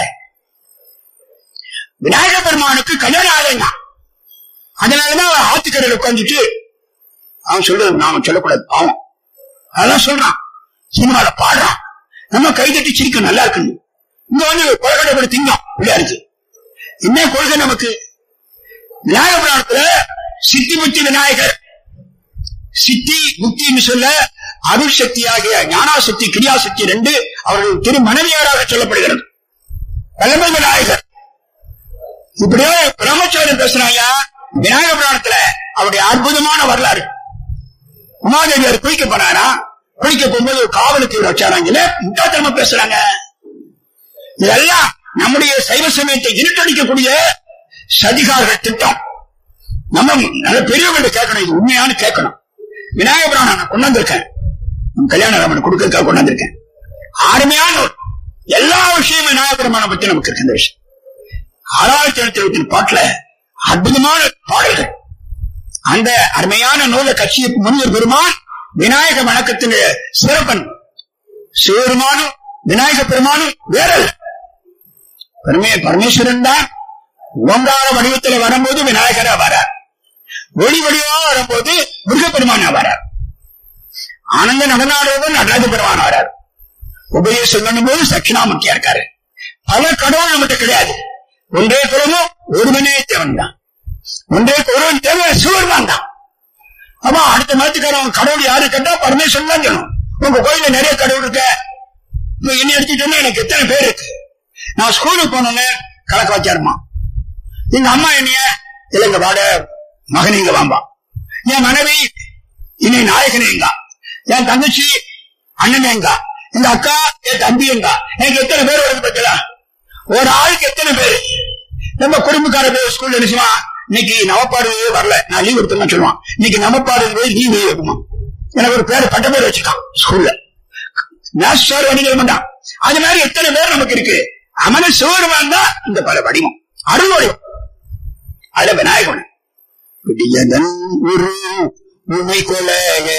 விநாயக பெருமானுக்கு கல்யாணம் ஆகலைங்க. அதனாலதான் ஆத்துக்கரையில் உட்காந்துட்டு அவன் சொல்றது நாம சொல்லக்கூடாது. அவன் அதெல்லாம் சொல்றான், சினிமால பாடுறான், நம்ம கைதட்டி சிரிக்க நல்லா இருக்கு. இங்க வந்து கொள்கை படி திங்கம் விளையாடுது. என்ன கொள்கை நமக்கு? விநாயக புராணத்துல சித்தி புத்தி விநாயகர், சித்தி புத்தின்னு சொல்ல அருள் சக்தி ஆகிய ஞானாசக்தி கிரியாசக்தி ரெண்டு அவர்கள் திரு மனைவியாராக சொல்லப்படுகிறது. வல்லமை விநாயகர். இப்படியே பிரம்மச்சாரியர் பேசுறாங்க. விநாயக புராணத்துல அவருடைய அற்புதமான வரலாறு. உமாதேவியார் குளிக்க போனாரா, குளிக்க போகும்போது காவலுக்கு வச்சாராங்களே, முட்டாத்தனமா பேசுறாங்க. இதெல்லாம் நம்முடைய சைவ சமயத்தை இருட்டடிக்கக்கூடிய சதிகார்கள் திட்டம். நம்ம நல்ல பெரியவங்க கேட்கணும், இது உண்மையான கேட்கணும். விநாயக புராணம் நான் கொண்டாந்துருக்கேன், கல்யாண ராமன் கொடுக்கறதுக்காக கொண்டாந்துருக்கேன். அருமையான எல்லா விஷயமும் விநாயக பெருமானை பத்தி நமக்கு இருக்கு. இந்த விஷயம் 6,720 பாட்டுல அற்புதமான பாடல்கள். அந்த அருமையான நூலை கட்சிய முனிவர் பெருமான் விநாயக வணக்கத்தின் சிறப்பன். சிவபெருமானும் விநாயக பெருமானும் வேற பரமேஸ்வரன் தான். ஓங்கார வடிவத்தில் வரும்போது விநாயகரா வரார், ஒளி வடிவா வரும்போது முருகப்பெருமானா வரார், ஆனந்த நடனாடுவது நடராஜ பெருமான் வரார், உபதேசம் சொல்லும் போது தட்சிணாமூர்த்தியா இருக்காரு. பல கடவுள் நம்மகிட்ட கிடையாது. ஒன்றே குலமும் ஒருவனே தேவன் தான். ஒன்றே ஒருவன் தேவை சிவபெருமான் தான். ஆமா, அடுத்த மாத்துக்காரன் கடவுள் யாரு கேட்டா பரமேஸ்வரன் தான் சொல்லணும். உங்க கோயில நிறைய கடவுள் இருக்க. இப்ப என்ன எடுத்துட்டோம்னா எனக்கு எத்தனை பேர் இருக்கு. நான் ஸ்கூலுக்கு போனோன்னு கலக்க வச்சாருமா. எங்க அம்மா என்னைய இல்லைங்க வாட மகனீங்க வாம்பா. என் மனைவி இன்னை நாயகனேங்கா, என் தங்கச்சி அண்ணனேங்கா, எங்க அக்கா என் தம்பிங்கா எனக்கு எத்தனை பேர் வருது பத்தியா? ஒரு ஆளுக்கு எத்தனை பேரு? நம்ம குடும்பக்கார பேர் ஸ்கூல்ல நினைச்சுமா இன்னைக்கு நவப்பாடு வரல, நான் லீவ் எடுத்துன்னு சொல்லுவான். இன்னைக்கு நவப்பாடு லீவ் வைக்குமா? எனக்கு ஒரு பேரு பட்ட பேர் வச்சுக்கான் ஸ்கூல்ல, மேத்ஸ் சார் வணிகம் தான். அது மாதிரி எத்தனை பேர் நமக்கு இருக்கு. அவன சிவருமான் தான் இந்த பல வடிவம் அருள்வடிவம். அதுல விநாயகன் விடியதன் ஒரு உமை கொல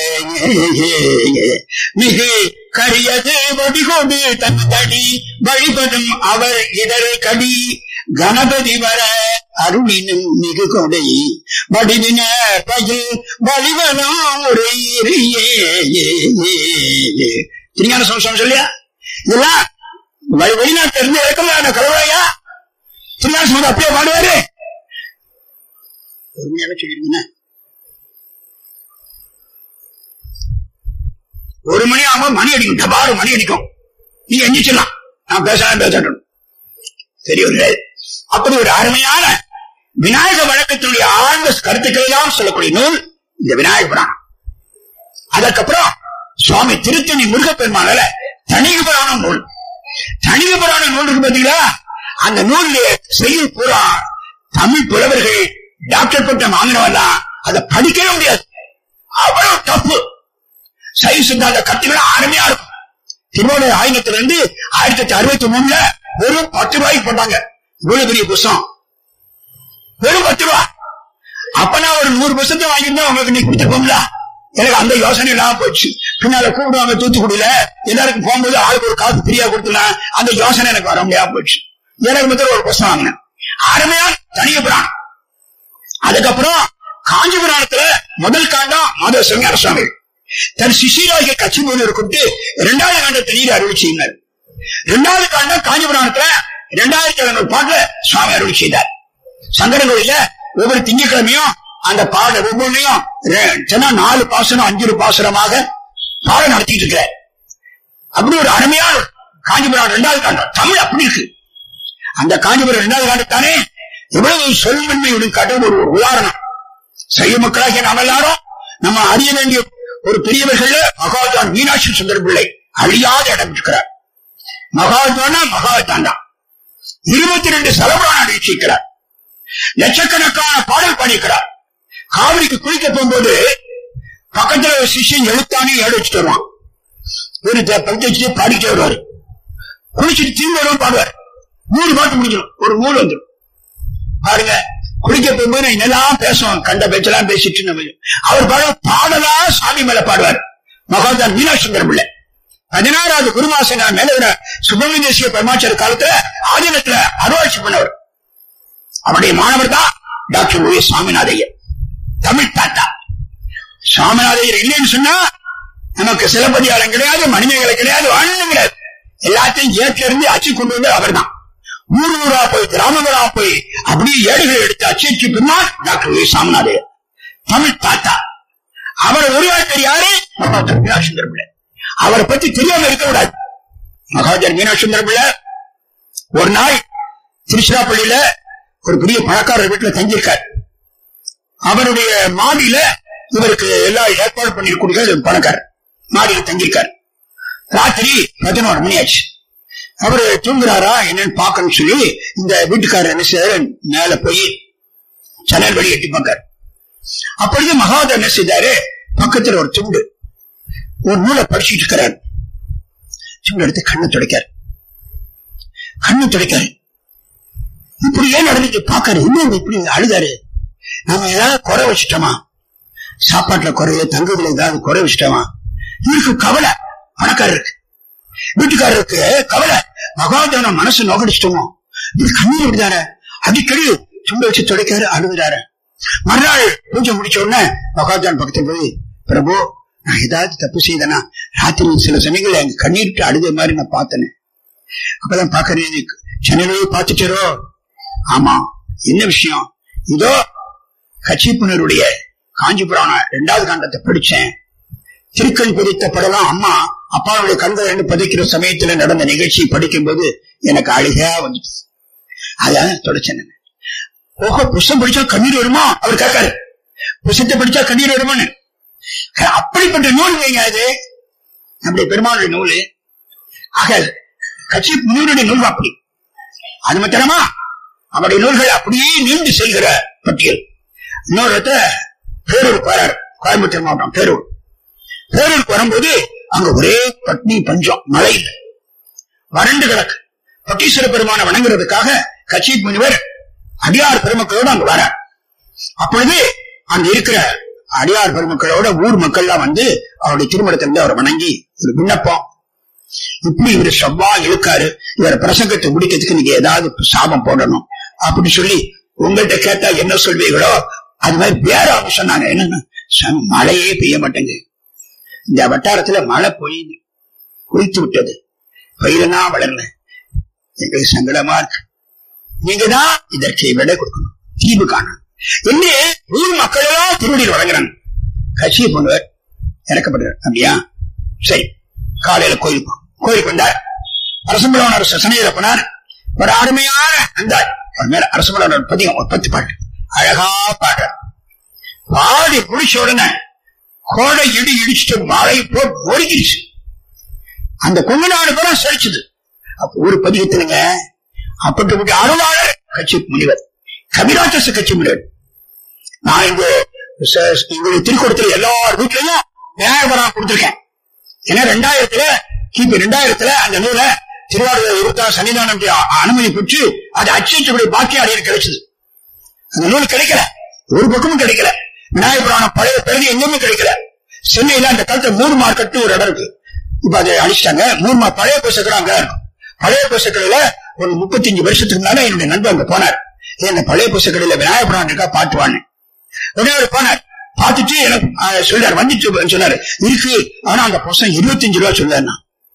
மிகு கரியது வடிகோடு தன் தடி வழிபடும் அவர் இதழ் கடி கணபதி வர அருளினும் மிகு கொடை வடிவின பயில் வழிவனம் ஒரு திருஞான சம்சம் சொல்லியா? இதெல்லாம் வெளிநாட்டில இருந்து இறக்கமான கலவரையா? திருஞான சம்பந்தம் அப்படியே பாடுவாரு. பொறுமையாக சொல்லிருந்தீங்க. 1 மணி ஆகும், மணி அடிக்கும், டபாரு மணி அடிக்கும். நீங்க எஞ்சிச்சிடலாம், நான் பேசணும் பெரியவர்களே. அப்படி ஒரு அருமையான விநாயக வழக்கத்தினுடைய ஆழ்ந்த கருத்துக்களை எல்லாம் சொல்லக்கூடிய நூல் இந்த விநாயக புராணம். அதற்கப்புறம் சுவாமி திருத்தணி முருகப்பெருமானால தணிக புராண நூல். தணிக புராண நூல் இருக்கு பாத்தீங்களா? அந்த நூல் செய்யுள் பூரா தமிழ் புலவர்கள் டாக்டர் பட்ட மாணவெல்லாம் அதை படிக்கவே முடியாது, அவ்வளவு தப்பு. சைவ சித்தாந்த கருத்துக்கள் அருமையா இருக்கும். திருவாரூர் ஆயிரத்திலிருந்து 1863 வெறும் 10 ரூபாய்க்கு போட்டாங்க. இவ்வளவு பெரிய புத்தகம் வெறும் 10 ரூபா. அப்ப நான் ஒரு 100 புத்தகத்தை வாங்கியிருந்தா உங்களுக்கு நீ கொடுத்துருப்போம்ல. எனக்கு அந்த யோசனை இல்லாம போச்சு. பின்னால கூப்பிடுவாங்க தூத்துக்குடியில, எல்லாருக்கும் போகும்போது ஆளுக்கு ஒரு காசு ஃப்ரீயா கொடுத்துலாம், அந்த யோசனை எனக்கு வர முடியாம போச்சு. எனக்கு முதல்ல ஒரு புத்தகம் வாங்கினேன், அருமையான தணிக புராணம். அதுக்கப்புறம் காஞ்சி புராணத்துல முதல் காண்டம் மாதவ சிவஞான சுவாமி தன் சிஷியராகிய கச்சிபூர் கொண்டு 2வது காண்டத்தை நீர் அருள் செய்தார். 2வது காண்டம் காஞ்சி புராணத்துல 2700 பாட்டுல சுவாமி அருள் செய்தார். சங்கரங்கோயில ஒவ்வொரு திங்கட்கிழமையும் அந்த பாட ஒவ்வொன்றையும் 4 பாசனம் 5 பாசனமாக பாடம் நடத்திட்டு இருக்க. அப்படி ஒரு அருமையான காஞ்சிபுரம் 2வது காண்டம் தமிழ் அப்படி இருக்கு. அந்த காஞ்சிபுரம் 2வது காண்டத்தானே எவ்வளவு சொல்வன்மையுடன் காட்ட ஒரு உதாரணம். சைவ மக்களாகிய நாம் எல்லாரும் நம்ம அறிய வேண்டிய ஒரு பெரியவர்கள் மகாத்தான் மீனாட்சி சுந்தர பிள்ளை அழியாத இடம் இருக்கிறார். மகாத்தான் 22 சலபுராணம் நிகழ்ச்சிக்கிறார். லட்சக்கணக்கான பாடல் பாடிக்கிறார். காவிரிக்கு குளிக்க போகும்போது பக்கத்துல ஒரு சிஷ்யன் எழுத்தானே ஏடு வச்சுட்டு வருவான். ஒரு பகுதி வச்சுட்டு பாடிட்டு வருவாரு. குளிச்சுட்டு திரும்ப வருவோம் பாடுவார். 100 பாட்டு முடிஞ்சிடும், ஒரு நூல் வந்துடும். பாருங்க, குளிக்க போகும்போது என்னெல்லாம் பேசுவான், கண்ட பேச்செல்லாம் பேசிட்டு நம்ம அவர் பாடலா சாமி மேல பாடுவார். மகாத்தான் மீனாட்சி சுந்தரம் பிள்ளை 16வது குருமாசன மேல சுப்பிரமணிய தேசிய பெருமாச்சார காலத்துல ஆதீனத்துல அருளாட்சி பண்ணவர். அவருடைய மாணவர் தான் doctor O S Saminathaiyar, Tamil தாத்தா. சாமிநாதையர் இல்லைன்னு சொன்னா நமக்கு சிலப்பதிகாரம் கிடையாது, மணிமேகலை கிடையாது, ஒண்ணும் கிடையாது. எல்லாத்தையும் ஏற்ற இருந்து அச்சு கொண்டு வந்து அவர் தான். ஊரா போய் கிராமங்களா போய் அப்படியே ஏடுகளை எடுத்து அச்சு பின்னால் doctor O S Saminathaiyar, Tamil தாத்தா. அவர் ஒருவர் தெரியாரு மகாத்தான் மீனாட்சி சுந்தர பிள்ளை. அவரை பத்தி தெரியாம இருக்கக்கூடாது. மகாத்தான் மீனாட்சி சுந்தர பிள்ளை ஒரு நாள் திருச்சிராப்பள்ளியில ஒரு பெரிய பணக்காரர் வீட்டுல தங்கியிருக்கார். அவருடைய மாடியில இவருக்கு எல்லா ஏற்பாடு பண்ணிருக்கூடிய பணக்காரர் மாடியில தங்கியிருக்கார். ராத்திரி 11 மணி ஆச்சு. அவரு தூங்குறாரா என்னன்னு பாக்கணும்னு சொல்லி இந்த வீட்டுக்காரர் என்ன செய்ய மேல போய் ஜன்னல் வழி எட்டி பார்க்காரு. அப்பொழுது மகாத்தான் என்ன செய்தாரு, பக்கத்துல ஒரு துண்டு ஒரு நூலை படிச்சுட்டு இருக்கிறார். துண்டு எடுத்து கண்ணை துடைக்காரு. இப்படி ஏன் நடந்துட்டு பாக்காரு, இன்னும் இப்படி அழுதாரு. நாம ஏதாவது குறை வச்சுட்டோமா, சாப்பாட்டுல குறைய, தங்குதுல ஏதாவது குறை வச்சுட்டோமா? இவருக்கு கவலை, பணக்காரருக்கு வீட்டுக்காரருக்கு கவலை. மகாதான மனசு நோக்கடிச்சிட்டோமோ, இப்படி கண்ணீர் விடுதாரு. அடிக்கடி துண்டு வச்சு துடைக்காரு, அழுகுறாரு. மறுநாள் பூஜை முடிச்ச உடனே மகாதான் பக்கத்துல போய், பிரபு நான் ஏதாவது தப்பு செய்தனா? ராத்திரி சில சமயங்கள் எங்க கண்ணீர் அழுத மாதிரி நான் பார்த்தேன். அப்பதான் பாக்குறேன், சென்னையிலேயே பார்த்துட்டோ? ஆமா, என்ன விஷயம்? இதோ கச்சிப்புனருடைய காஞ்சிபுராணம் 2வது காண்டத்தை படிச்சேன். திருக்கண் பதித்த படலாம் அம்மா அப்பாவுடைய கண்களை பதிக்கிற சமயத்துல நடந்த நிகழ்ச்சி படிக்கும் போது எனக்கு அழுகையா வந்துச்சு. அதான் தொடச்சேன். ஓஹோ, புஸ்தம் படிச்சா கண்ணீர் வருமா? அவர் கேட்காரு, புஸ்தத்தை படிச்சா கண்ணீர் வருமானு. அப்படிப்பட்ட நூல் வைங்க, அது நம்முடைய பெருமாளுடைய நூலு. ஆக கச்சியப் முனிவருடைய நூல் அப்படி. அது மாத்திரமா அவருடைய நூல்கள் அப்படியே நீண்டு செல்கிற பட்டியல். இன்னொரு பேரூருக்கு வராரு, கோயம்புத்தூர் மாவட்டம் பேரூர். பேரூருக்கு வரும்போது அங்க ஒரே பட்னி பஞ்சம், மழை இல்லை, வறண்டு கிடக்கு. பட்டீஸ்வர பெருமான வணங்குறதுக்காக கச்சியப் முனிவர் அடியார் பெருமக்களோடு அங்க வரார். அப்பொழுது அங்க இருக்கிற அடியார் பெருமக்களோட ஊர் மக்கள் எல்லாம் வந்து அவருடைய திருமணத்திலிருந்து அவரை வணங்கி ஒரு விண்ணப்பம், இப்படி இவரு செவ்வா இழுக்காரு, இவர பிரசங்கத்தை முடிக்கிறதுக்கு நீங்க ஏதாவது சாபம் போடணும் அப்படின்னு சொல்லி உங்கள்கிட்ட கேட்டா என்ன சொல்வீங்களோ அது மாதிரி வேற அவங்க சொன்னாங்க. என்னன்னா, மழையே பெய்ய மாட்டேங்குது, இந்த வட்டாரத்துல மழை பொய்யுது, குளித்து விட்டது, பயிரெல்லாம் வளரல, எங்களுக்கு சங்கடமா இருக்கு, நீங்க தான் இதற்கு விட கொடுக்கணும், தீர்வு காணணும் என்று ஊர் மக்களெல்லாம் திருவடியில் வழங்குறாங்க. கட்சியை போனவர் இறக்கப்படுறார். அப்படியா, சரி. காலையில கோயிலுக்கு வந்தார். அரசம்பளவன் அரசு சனையில போனார். ஒரு அருமையான அந்த மேல அரசம்பளவன் பதிகம் ஒரு 10 பாட்டு அழகா பாடுற. பாடி முடிச்ச உடனே கோடை இடி இடிச்சுட்டு மழை போ ஒருங்கிடுச்சு. அந்த கொங்கு நாடு கூட செழிச்சுது. ஒரு பதிகத்திலுங்க அப்படி அருளாளர் கச்சியப் முனிவர், கவிராட்சச கச்சியப் முனிவர். நான் எங்களுடைய திருக்கூடத்துல எல்லார் வீட்லயும் விநாயகபுரம் கொடுத்திருக்கேன். ஏன்னா 2000 அந்த நூலை திருவாரூர் 26 சன்னிதானம் அனுமதி பெற்று அதை அச்சிடக்கூடிய பாக்கியம் அடைய கிடைச்சது. அந்த நூல் கிடைக்கல, ஒரு பக்கமும் கிடைக்கல. விநாயகபுராணம் பழைய பிரதி எங்குமே கிடைக்கல. சென்னையில அந்த காலத்துல 3 மார்க்கெட் ஒரு இடம் இருக்கு, இப்ப அதை அழிச்சிட்டாங்க. 3 பழைய புத்தகம் அங்க இருக்கும். பழைய புத்தகத்துல ஒரு 35 வருஷத்துக்கு முன்னால என்னுடைய நண்பர் அங்க போனார். என்ன பழைய புத்தகத்துல விநாயகபுராணம் இருக்கா பாட்டுவான்னு உடனே அவர் போனார். பார்த்துட்டு எனக்கு சொல்றாரு, வந்துட்டு சொன்னாரு இருக்கு, ஆனா அந்த புத்தகம் 25 ரூபாய் சொல்றாரு.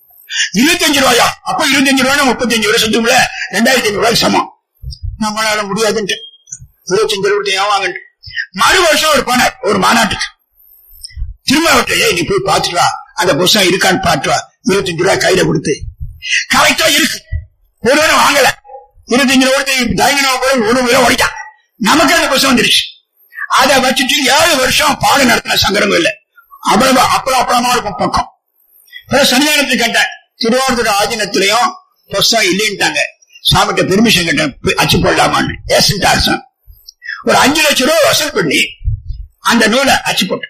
25 ரூபாயா? அப்ப 25 ரூபாய் 35 வருஷத்துக்குள்ள 2500 ரூபாய் சமம். நம்மளால முடியாதுன்ட்டு 25 ரூபாய் ஏன் மறு வருஷம் அவர் போனார் ஒரு மாநாட்டுக்கு. திரும்ப அவர்கிட்ட நீ போய் பாத்துட்டு அந்த புத்தகம் இருக்கான்னு பாத்துவா, 25 ரூபாய் கையில கொடுத்து கரெக்டா இருக்கு. ஒருவரை வாங்கல, 25 ரூபாய் தைரியமா போய் 1 ரூபாய் ஓடிட்டான். நமக்கு அந்த புத்தகம் வந்துருச்சு. அதை வச்சுட்டு 7 வருஷம் பாடம் நடத்தின சங்கரமும் இல்லை. அவ்வளவு அப்பளமா இருக்கும் பக்கம். சன்னிதானத்தை கேட்டேன், திருவாரூர் ஆதீனத்திலையும் புத்தகம் இல்லைன்ட்டாங்க. சாமிட்ட பெர்மிஷன் கேட்டேன், அச்சு போடலாமான்னு. ஏசன்டார் ஒரு 5 லட்சம் ரூபாய் வசூல் பண்ணி அந்த நூலை அச்சு போட்டேன்.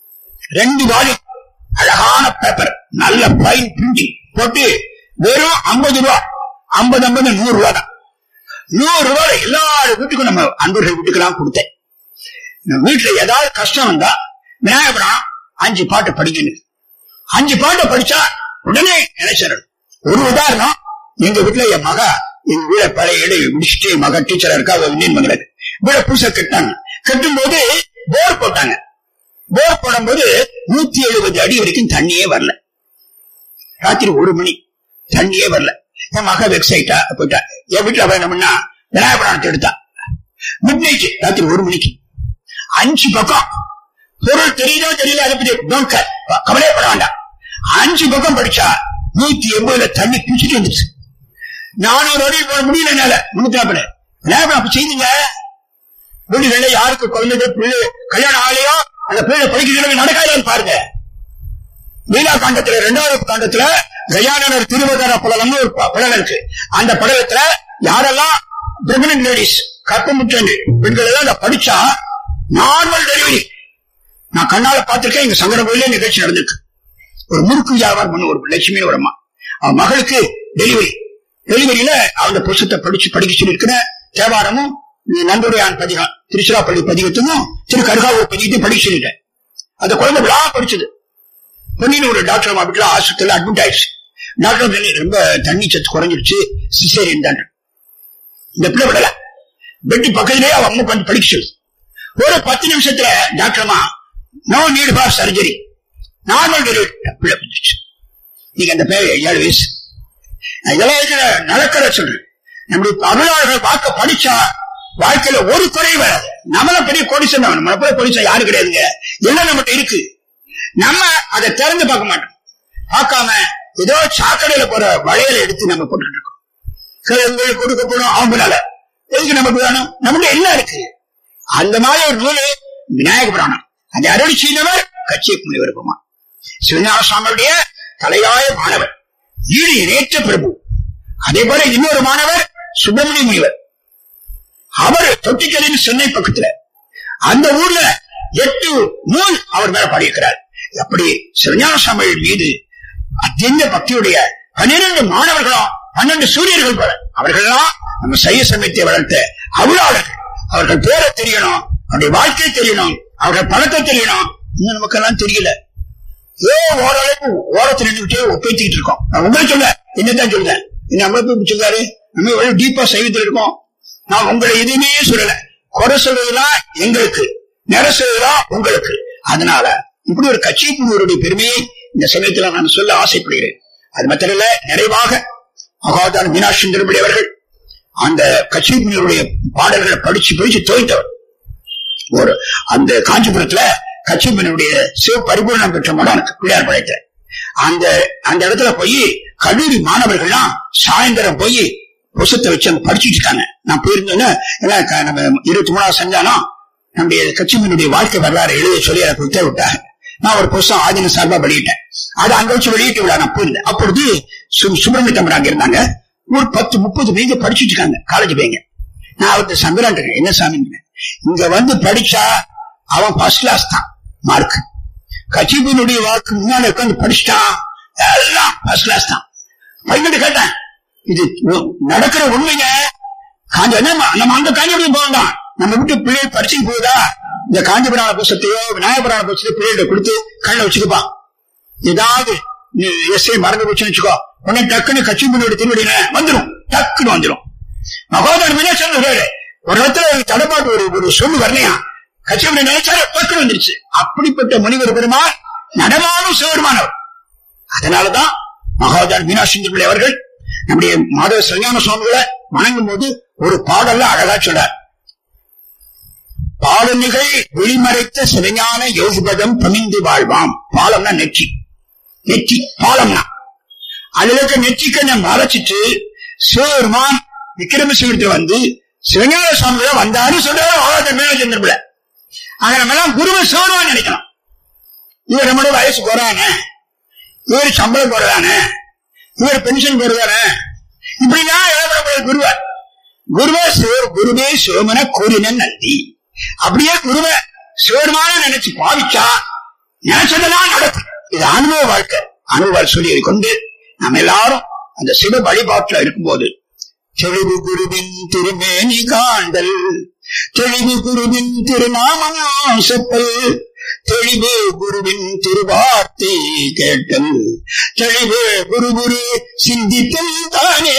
2 வால்யூம் அழகான பேப்பர், நல்ல பைன் பிரிண்டிங் போட்டு வெறும் 50 ரூபாய், 50 100 ரூபாய் தான். 100 ரூபாய் எல்லாரும் வீட்டுக்கும் நம்ம அன்பர்கள் வீட்டுக்கெல்லாம் கொடுத்தேன். வீட்டுல ஏதாவது கஷ்டம் வந்தா விநாயகபுரம் 5 பாட்டு படிக்கணும். 5 பாட்டை படிச்சா உடனே நினைச்சிடணும். ஒரு உதாரணம், எங்க வீட்டுல என் மக எங்க வீட பழைய இடை முடிச்சுட்டு மக டீச்சரா இருக்கா, இந்தியன் மங்களது வீட புதுசா கட்டாங்க. கட்டும் போது போர் போட்டாங்க. போர் போடும்போது 170 அடி வரைக்கும் தண்ணியே வரல. ராத்திரி 1 மணி தண்ணியே வரல. என் மக வெப்சைட்டா போயிட்டா. என் வீட்டுல அவ என்ன பண்ணா, விநாயகபுராணத்தை எடுத்தா. மிட் நைட் ராத்திரி 1 மணிக்கு 5 பக்கம் பொருள் தெரியுதோ தெரியல, அதை பத்தி கவலையப்பட வேண்டாம். 5 பக்கம் படிச்சா 180 தண்ணி பிடிச்சிட்டு வந்துச்சு. 400 அடி போட முடியல என்னால. 350 விநாயகபுரம் செய்யுங்க. வீடுகள்ல யாருக்கு குழந்தைங்க பிள்ளை கல்யாணம் ஆலையோ அந்த பிள்ளை படிக்கிறது நடக்காதுன்னு பாருங்க. லீலா காண்டத்துல 2வது காண்டத்துல கயானனர் திருவதார படலம்னு ஒரு படலம் இருக்கு. அந்த படலத்துல யாரெல்லாம் பிரெக்னன்ட் லேடிஸ் கற்பமுற்ற பெண்கள் எல்லாம் அதை படிச்சா நார்மல் டெலிவரி. நான் கண்ணால பாத்திருக்கேன். எங்க சங்கர கோயிலே நிகழ்ச்சி நடந்திருக்கு. ஒரு முறுக்கு வியாபாரம் பண்ண ஒரு லட்சுமி ஒரு அம்மா, அவன் மகளுக்கு டெலிவரியில அந்த புத்தகத்தை படிக்க சொல்லியிருக்கிற தேவாரமும் நன்றுடையான் பதிகம், திருச்சிராப்பள்ளி பதிகத்துக்கும் திரு கருகாவூர் பதிகத்தையும் படிக்க சொல்லிட்டேன். அந்த குழந்தை விழா படிச்சது. பொன்னியின் ஒரு டாக்டர் அம்மா வீட்டுல ஆஸ்பத்திரியில அட்மிட் ஆயிடுச்சு. டாக்டர் ரொம்ப தண்ணி சத்து குறைஞ்சிருச்சு, சிசேரியன் தான். இந்த பிள்ளை விடல, பெட்டி பக்கத்திலேயே அவன் அம்மா கொஞ்சம் படிக்க சொல்லு. ஒரு 10 நிமிஷத்துல டாக்டர்மா no need for surgery, normal delivery. பிள்ளை வந்துருச்சு. நீங்க அந்த பேர் 7 வயசு. இதெல்லாம் நடக்கிற சொல்றேன். நம்முடைய அருளாளர்கள் வாக்க படிச்சா வாழ்க்கையில ஒரு குறை வராது. நம்மள பெரிய கோடிசன், நம்மள போய் கோடிசன் யாரு கிடையாதுங்க. எல்லாம் நம்மகிட்ட இருக்கு. நம்ம அதை திறந்து பார்க்க மாட்டோம். பார்க்காம ஏதோ சாக்கடையில போற வளையலை எடுத்து நம்ம போட்டுட்டு இருக்கோம். கிழங்குகள் கொடுக்கப்படும் ஆம்புனால எதுக்கு நமக்கு வேணும்? நம்மகிட்ட என்ன இருக்கு? அந்த மாதிரி ஒரு நூல் விநாயக புராணம். அந்த அருள் செய்தவர் கச்சியப் முனிவர் பெருமான். சிவஞான சுவாமியுடைய தலையாய மாணவர். ஈடு இணையற்ற பிரபு. அதே போல இன்னொரு மாணவர் சுப்பிரமணிய முனிவர். அவர் தொட்டிக்கலின் சென்னை பக்கத்துல அந்த ஊர்ல 8 நூல் அவர் மேல பாடியிருக்கிறார். அப்படி சிவஞான சுவாமிகள் மீது அத்தியந்த பக்தியுடைய 12 மாணவர்களும் 12 சூரியர்கள் போல அவர்கள்லாம் நம்ம சைய சமயத்தை வளர்த்த அருளாளர்கள். அவர்கள் பேரை தெரியணும், அவருடைய வாழ்க்கை தெரியணும், அவர்கள் பழக்கம் தெரியணும். இன்னும் நமக்கெல்லாம் தெரியல. ஓரளவுக்கு ஓரத்தில் நின்றுட்டே ஒப்பேத்திக்கிட்டு இருக்கோம். நான் உங்களுக்கு சொல்ல என்னதான் சொல்றேன், நம்மளை போய் சொல்றாரு, நம்ம எவ்வளவு டீப்பா சைவத்தில் இருக்கோம். நான் உங்களை எதுவுமே சொல்லல. குறை சொல்றதுலாம் எங்களுக்கு, நிறை சொல்றதுலாம் உங்களுக்கு. அதனால இப்படி ஒரு கட்சியினுடைய பெருமையை இந்த சமயத்துல நான் சொல்ல ஆசைப்படுகிறேன். அது மாத்திரல்ல, நிறைவாக மகாதான் மீனாட்சி சுந்தரபிள்ளை அவர்கள் அந்த கட்சியினுடைய பாடல்களை படிச்சு தோய்த்தவர். ஒரு அந்த காஞ்சிபுரத்துல கட்சியினுடைய சிவ பரிபூர்ணம் பெற்ற மடம் பிள்ளையார் படைத்த அந்த இடத்துல போய் கல்லூரி மாணவர்கள்லாம் சாயந்தரம் போய் புசத்தை வச்சு அங்க படிச்சுட்டு இருக்காங்க. நான் போயிருந்தேன்னா நம்ம 23வது சஞ்சானம் நம்முடைய கட்சியினுடைய வாழ்க்கை வரலாறு எழுத சொல்லி எனக்கு உத்தரவிட்டாங்க. நான் ஒரு புஸ்தகம் ஆதீன சார்பா வெளியிட்டேன். அதை அங்க வச்சு வெளியிட்டு விட நான் போயிருந்தேன். அப்பொழுது சுப்பிரமணிய தம்பர் அங்க இருந்தாங்க. ஒரு 10-30 பேங்க படிச்சுட்டு இருக்காங்க, காலேஜ் பேங்க. நான் அவர்கிட்ட சந்திரான் இருக்கேன், என்ன சாமி இங்க வந்து படிச்சா அவன் ஃபர்ஸ்ட் கிளாஸ் தான் மார்க். கட்சியினுடைய வாக்கு முன்னால உட்காந்து படிச்சுட்டான், எல்லாம் ஃபர்ஸ்ட் கிளாஸ் தான். பையன் கேட்டேன், இது நடக்கிற உண்மைங்க. நம்ம அந்த காஞ்சிபுரம் போகலாம், நம்ம விட்டு பிள்ளைகள் படிச்சுட்டு போகுதா, இந்த காஞ்சிபுராண புஸ்தத்தையோ விநாயகபுராண புஸ்தத்தையோ பிள்ளைகிட்ட கொடுத்து கண்ணை வச்சுக்குப்பான். ஏதாவது எஸ்ஐ மறந்து போச்சுன்னு வச்சுக்கோ, உடனே டக்குன்னு கட்சியினுடைய திருவடியில வந்துடும், டக்குன்னு வந்துடும். மகோதர மீனாட்சி ஒரு இடத்துல தடப்பாட்டு ஒரு சொல்லு வரலையா, கட்சியினுடைய நினைச்சாரு டக்குன்னு வந்துருச்சு. அப்படிப்பட்ட முனிவர் பெருமாள் நடமாடும் சிவபெருமானவர். அதனாலதான் மகோதர மீனாட்சி பிள்ளை அவர்கள் நம்முடைய மாதவ சிவஞான சுவாமிகளை வணங்கும் போது ஒரு பாடல்ல அழகா சொல்றார். பாலனிகள் வெளிமறைத்த சிவஞான யோகிபதம் பமிந்து வாழ்வாம். பாலம்னா நெற்றி, நெற்றி பாலம்னா அதுல இருக்க நெற்றிக்கு மறைச்சிட்டு சிவபெருமான் விக்ரமசிவத்துல வந்து சிவஞான சுவாமிகளை வந்தாரு சொல்றாரு மீனாட்சி. ஆக நம்ம எல்லாம் குருவை சிவபெருமான் நினைக்கலாம். இவர் நம்மளோட வயசு குறையானே, இவர் சம்பளம் குறைதானே, இவர் பென்ஷன் குறைதானே, இப்படிதான் எழுதப்பட குருவை. குருவே சிவமன கூறின நந்தி. அப்படியே குருவை சிவபெருமான நினைச்சு பாவிச்சா நினைச்சதெல்லாம் நடக்கும். இது அனுபவ வாழ்க்கை. அனுபவ சொல்லியை கொண்டு நம்ம எல்லாரும் அந்த சிவ வழிபாட்டுல இருக்கும்போது தெளிவு குருவின் திருமேனி காண்டல், தெளிவு குருவின் திருநாமம் செப்பல், தெளிவு குருவின் திருவார்த்தை கேட்டல், தெளிவு குரு சிந்தித்தல் தானே.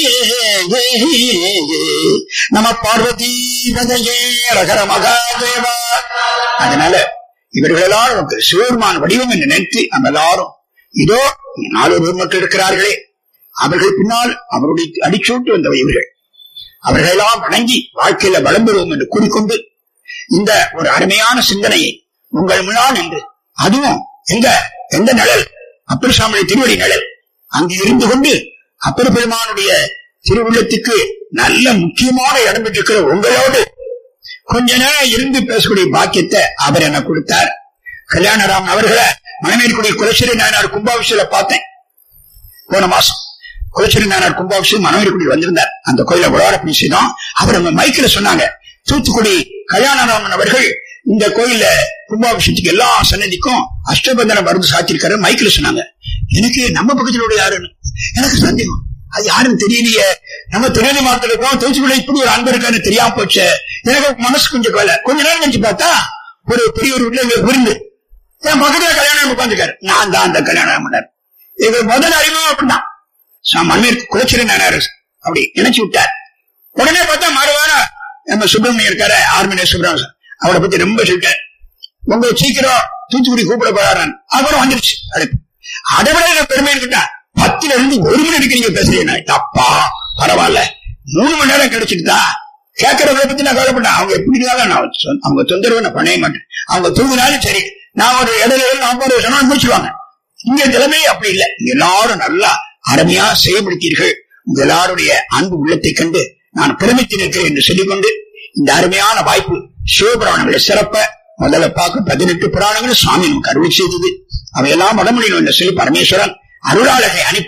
நம பார்வதி பதையே ரகர மகாதேவா. அதனால இவர்களெல்லாம் நமக்கு சிவபெருமான் வடிவம் என்று நினைத்து நம்ம எல்லாரும் இதோ 4 மக்கள் இருக்கிறார்களே, அவர்கள் பின்னால் அவருடைய அடிச்சூட்டு வந்த இவர்கள், அவர்களெல்லாம் வணங்கி வாழ்க்கையில வளம் பெறுவோம் என்று கூறிக்கொண்டு இந்த ஒரு அருமையான சிந்தனையை உங்கள் முன்னால் என்று, அதுவும் எந்த நிழல், அப்பர் சாமியுடைய திருவடி நிழல், அங்கு இருந்து கொண்டு அப்பர் பெருமானுடைய திருவுள்ளத்துக்கு நல்ல முக்கியமான இடம் பெற்றிருக்கிற உங்களோடு கொஞ்ச நேரம் இருந்து பேசக்கூடிய பாக்கியத்தை அவர் என்ன கொடுத்தார். கல்யாணராமன் அவர்களை மணமேற்குடி குலச்சேரி நாயனார் கும்பாபிஷேகத்துல பார்த்தேன். போன மாசம் குலச்சேரி நாயனார் கும்பாபிஷேகம் மணமேற்குடி வந்திருந்தார். அந்த கோயில விளையாட செய்தோம். அவர் நம்ம மைக்கில சொன்னாங்க, தூத்துக்குடி கல்யாணராமன் அவர்கள் இந்த கோயில கும்பாபிஷேகத்துக்கு எல்லா சன்னதிக்கும் அஷ்டபந்தன மருந்து சாத்திருக்காரு மைக்கில சொன்னாங்க. எனக்கு நம்ம பக்கத்துல யாருன்னு எனக்கு சந்தேகம், அது யாருன்னு தெரியலையே. நம்ம திருநெல்வேலி மாவட்டத்தில் இருக்கோம், தூத்துக்குடி இப்படி ஒரு அன்பு இருக்கான்னு தெரியாம போச்சு. எனக்கு மனசு கொஞ்சம் கவலை. கொஞ்ச நேரம் நினைச்சு பார்த்தா ஒரு பெரிய ஒரு வீட்டுல விருந்து என் பக்கத்துல கல்யாணம் உட்காந்துக்காரு. நான் தான் அந்த கல்யாணம் பண்ணார். எங்க முதல் அறிமுகம் அப்படின்னா மண்மேற்கு குலச்சிரி நாயனார் அப்படி நினைச்சு விட்டார். உடனே பார்த்தா மறுவார நம்ம சுப்பிரமணியம் இருக்காரு, ஆர்மினிய சுப்பிரமணியம், அவரை பத்தி ரொம்ப சொல்லிட்டார். உங்க சீக்கிரம் தூத்துக்குடி கூப்பிட போறாரு. அப்புறம் வந்துருச்சு அழைப்பு. அதை விட பெருமைன்னு கேட்டா 10ல இருந்து 1 மணி வரைக்கும் நீங்க பேசுறீங்க. அப்பா பரவாயில்ல, 3 மணி நேரம் கிடைச்சிட்டுதா கேட்கறவங்களை பத்தி நான் கவலைப்பட்டேன். அவங்க எப்படி இருந்தாலும் அவங்க தொந்தரவு நான் பண்ணவே மாட்டேன். அவங்க தூங்கினாலும் சரி, நான் ஒரு இடையில 40 வருஷம் முடிச்சுவாங்க. இங்க நிலைமை அப்படி இல்லை. எல்லாரும் நல்லா அருமையா செயல்படுத்தீர்கள். உங்க எல்லாருடைய அன்பு உள்ளத்தை கண்டு நான் பெருமித்து நிற்கிறேன் என்று சொல்லிக்கொண்டு இந்த அருமையான வாய்ப்பு சிவபுராணங்களை சிறப்ப முதல்ல பார்க்க 18 புராணங்களும் சுவாமி நமக்கு அருள் செய்தது. அவையெல்லாம் வடமொழியில் என்று சொல்லி பரமேஸ்வரன் அருளாளரை அனுப்பி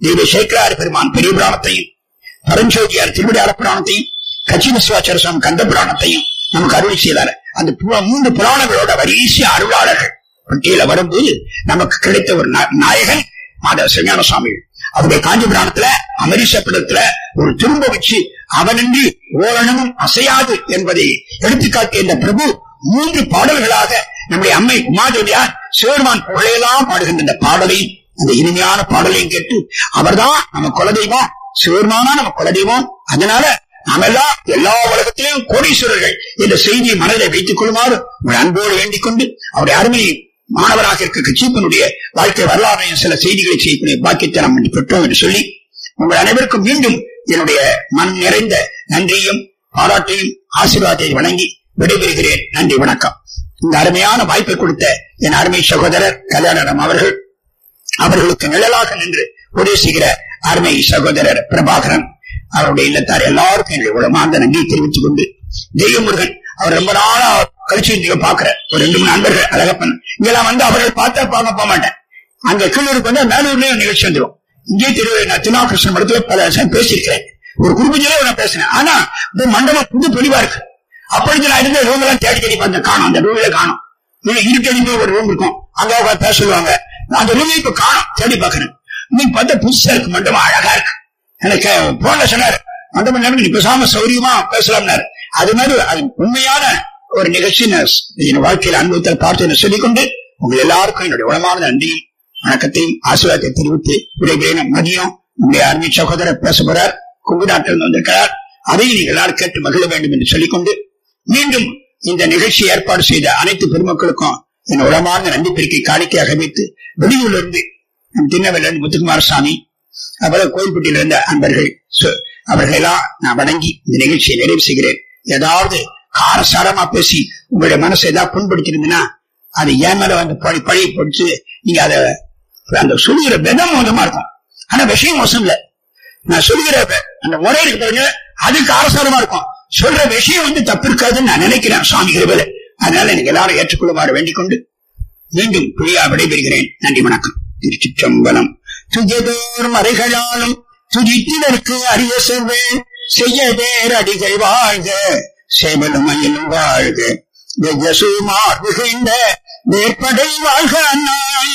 தெய்வ சேக்கரார் பெருமான் பெரிய புராணத்தையும், பரஞ்சோதியார் திருவிளையாட புராணத்தையும், கச்சி விஸ்வாச்சார சுவாமி கந்த புராணத்தையும் நமக்கு அருள் செய்தார். அந்த 3 புராணங்களோட வரிசை அருளாளர்கள் பட்டியல வரும்போது நமக்கு கிடைத்த ஒரு நாயகன் மாதவ சிவஞான சுவாமி. அவருடைய காஞ்சி புராணத்துல அமரீசப்படத்துல ஒரு திரும்ப வச்சு அவனின்றி ஓரணமும் அசையாது என்பதை எடுத்துக்காட்டிய இந்த பிரபு 3 பாடல்களாக நம்முடைய அம்மை உமாதேவியார் சிவருமான் புகழையெல்லாம் பாடுகின்ற இந்த பாடலையும், அந்த இனிமையான பாடலையும் கேட்டு அவர்தான் நம்ம குலதெய்வம், சிவருமானா நம்ம குலதெய்வம், அதனால நாம எல்லாம் எல்லா உலகத்திலும் கோடீஸ்வரர்கள் என்ற செய்தியை மனதில் வைத்துக் கொள்ளுமாறு உங்கள் அன்போடு வேண்டிக் கொண்டு, அவருடைய அருமை மாணவராக இருக்க கச்சீப்பனுடைய வாழ்க்கை வரலாற்றையும் சில செய்திகளை செய்யக்கூடிய பாக்கியத்தை நாம் பெற்றோம் என்று சொல்லி உங்கள் அனைவருக்கும் மீண்டும் என்னுடைய மனம் நிறைந்த நன்றியும் பாராட்டையும் ஆசீர்வாதத்தை வழங்கி விடைபெறுகிறேன். நன்றி, வணக்கம். இந்த அருமையான வாய்ப்பை கொடுத்த என் அருமை சகோதரர் கல்யாணம் அவர்களுக்கு நிழலாக நின்று உதவி செய்கிற அருமை சகோதரர் பிரபாகரன் அவருடைய இல்லத்தார் எல்லாருக்கும் என்னுடைய உளமார்ந்த நன்றியை தெரிவித்துக் கொண்டு, தெய்வமுருகன் அவர் ரொம்ப நாளா கழிச்சு நீங்க பாக்குற ஒரு 2-3 நண்பர்கள் அழகப்பன் இங்கெல்லாம் வந்து அவர்கள் பார்த்தா பார்க்க போக மாட்டேன். அங்க கீழூருக்கு வந்து மேலூர்லயும் நிகழ்ச்சி வந்துடும். இங்கே திருநாகிருஷ்ணன் மடத்துல பல பேசியிருக்கிறேன், ஒரு குருபூஜையில நான் பேசினேன். ஆனா மண்டபம் புது தெளிவா இருக்கு. அப்பொழுது நான் இருந்த ரூம் எல்லாம் தேடி பார்த்தேன், காணும். அந்த ரூம்ல காணும். இருட்டடிப்பு ஒரு ரூம் இருக்கும், அங்க பேச சொல்லுவாங்க. அந்த ரூம் இப்ப காணும், தேடி பாக்குறேன். இன்னைக்கு பார்த்தா புதுசா இருக்கு, மண்டபம் அழகா இருக்கு. எனக்கு போன்ல சொன்னாரு, மண்டபம் நீ பேசாம சௌரியமா பேசலாம்னாரு. அது மாதிரி அது உண்மையான ஒரு நிகழ்ச்சி என் வாழ்க்கையில் அனுபவத்தில் பார்த்து சொல்லிக்கொண்டு உங்கள் எல்லாருக்கும் என்னுடைய உளமான நன்றியும் வணக்கத்தையும் ஆசீர்வாதத்தை தெரிவித்து விடைபெறுகிறேன். மதியம் உங்களுடைய அருமை சகோதரர் பேச போறார், குங்குநாட்டில் வந்திருக்கிறார். அதையும் நீங்கள் எல்லாரும் கேட்டு மகிழ வேண்டும் என்று சொல்லிக்கொண்டு, மீண்டும் இந்த நிகழ்ச்சியை ஏற்பாடு செய்த அனைத்து பெருமக்களுக்கும் என் உளமான நன்றி பெருக்கை காணிக்கையாக வைத்து, வெளியூர்ல இருந்து திருநெல்வேலியில இருந்து முத்துக்குமாரசாமி, அப்புறம் கோயில்பட்டியில இருந்த அன்பர்கள் அவர்களெல்லாம் நான் வணங்கி இந்த நிகழ்ச்சியை நிறைவு செய்கிறேன். ஏதாவது காரசாரமா பேசி உங்களுடைய மனசை ஏதாவது புண்படுத்திருந்தீங்கன்னா அது ஏன் மேல வந்து பழி போட்டு நீங்க அதை அந்த சொல்லுகிற விதம் மோசமா இருக்கும். ஆனா விஷயம் மோசம் இல்ல. நான் சொல்லுகிற அந்த முறை இருக்கு பாருங்க, அது காரசாரமா இருக்கும். சொல்ற விஷயம் வந்து தப்பு இருக்காதுன்னு நான் நினைக்கிறேன் சுவாமி கிருபையில. அதனால எனக்கு எல்லாரும் ஏற்றுக்கொள்ளுமாறு வேண்டிக் கொண்டு மீண்டும் புரியா விடைபெறுகிறேன். நன்றி, வணக்கம். திருச்சிற்றம்பலம். துயதோர் மறைகளாலும் துதித்தினருக்கு அரிய செவ்வேன் செய்ய வேறு அடிகள் வாழ்க, சேவலும் மயிலும் வாழ்க, வெய்யசுமார் மிகுந்த வேற்படை வாழ்க, அண்ணாய்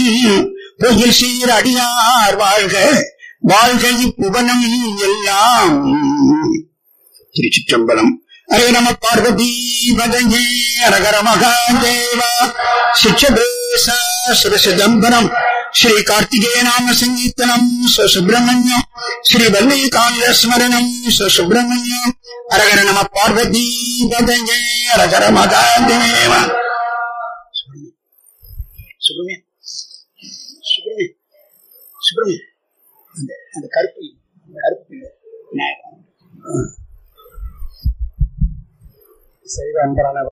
பொயில் சீர் அடியார் வாழ்க, வாழ்க இப்புவனம் எல்லாம். திருச்சிற்றம்பலம். அரே நம பார்வதி பதங்கே அரகர மகாதேவா. சிச்சபேச சிவசிதம்பரம் ஸ்ரீ கார்த்திகேய நாம சங்கீர்த்தனம் சுப்பிரமணியம் ஸ்ரீ வல்லிகாந்த ஸ்மரணம் சுப்பிரமணியம். அரகர நம பார்வதி பதங்கே அரகர மகாதேவா. சுப்பிரமணியம் சுப்பிரமணியம் சுப்பிரமணியம் அந்த கருப்பு விநாயகர் சைவ அன்பரான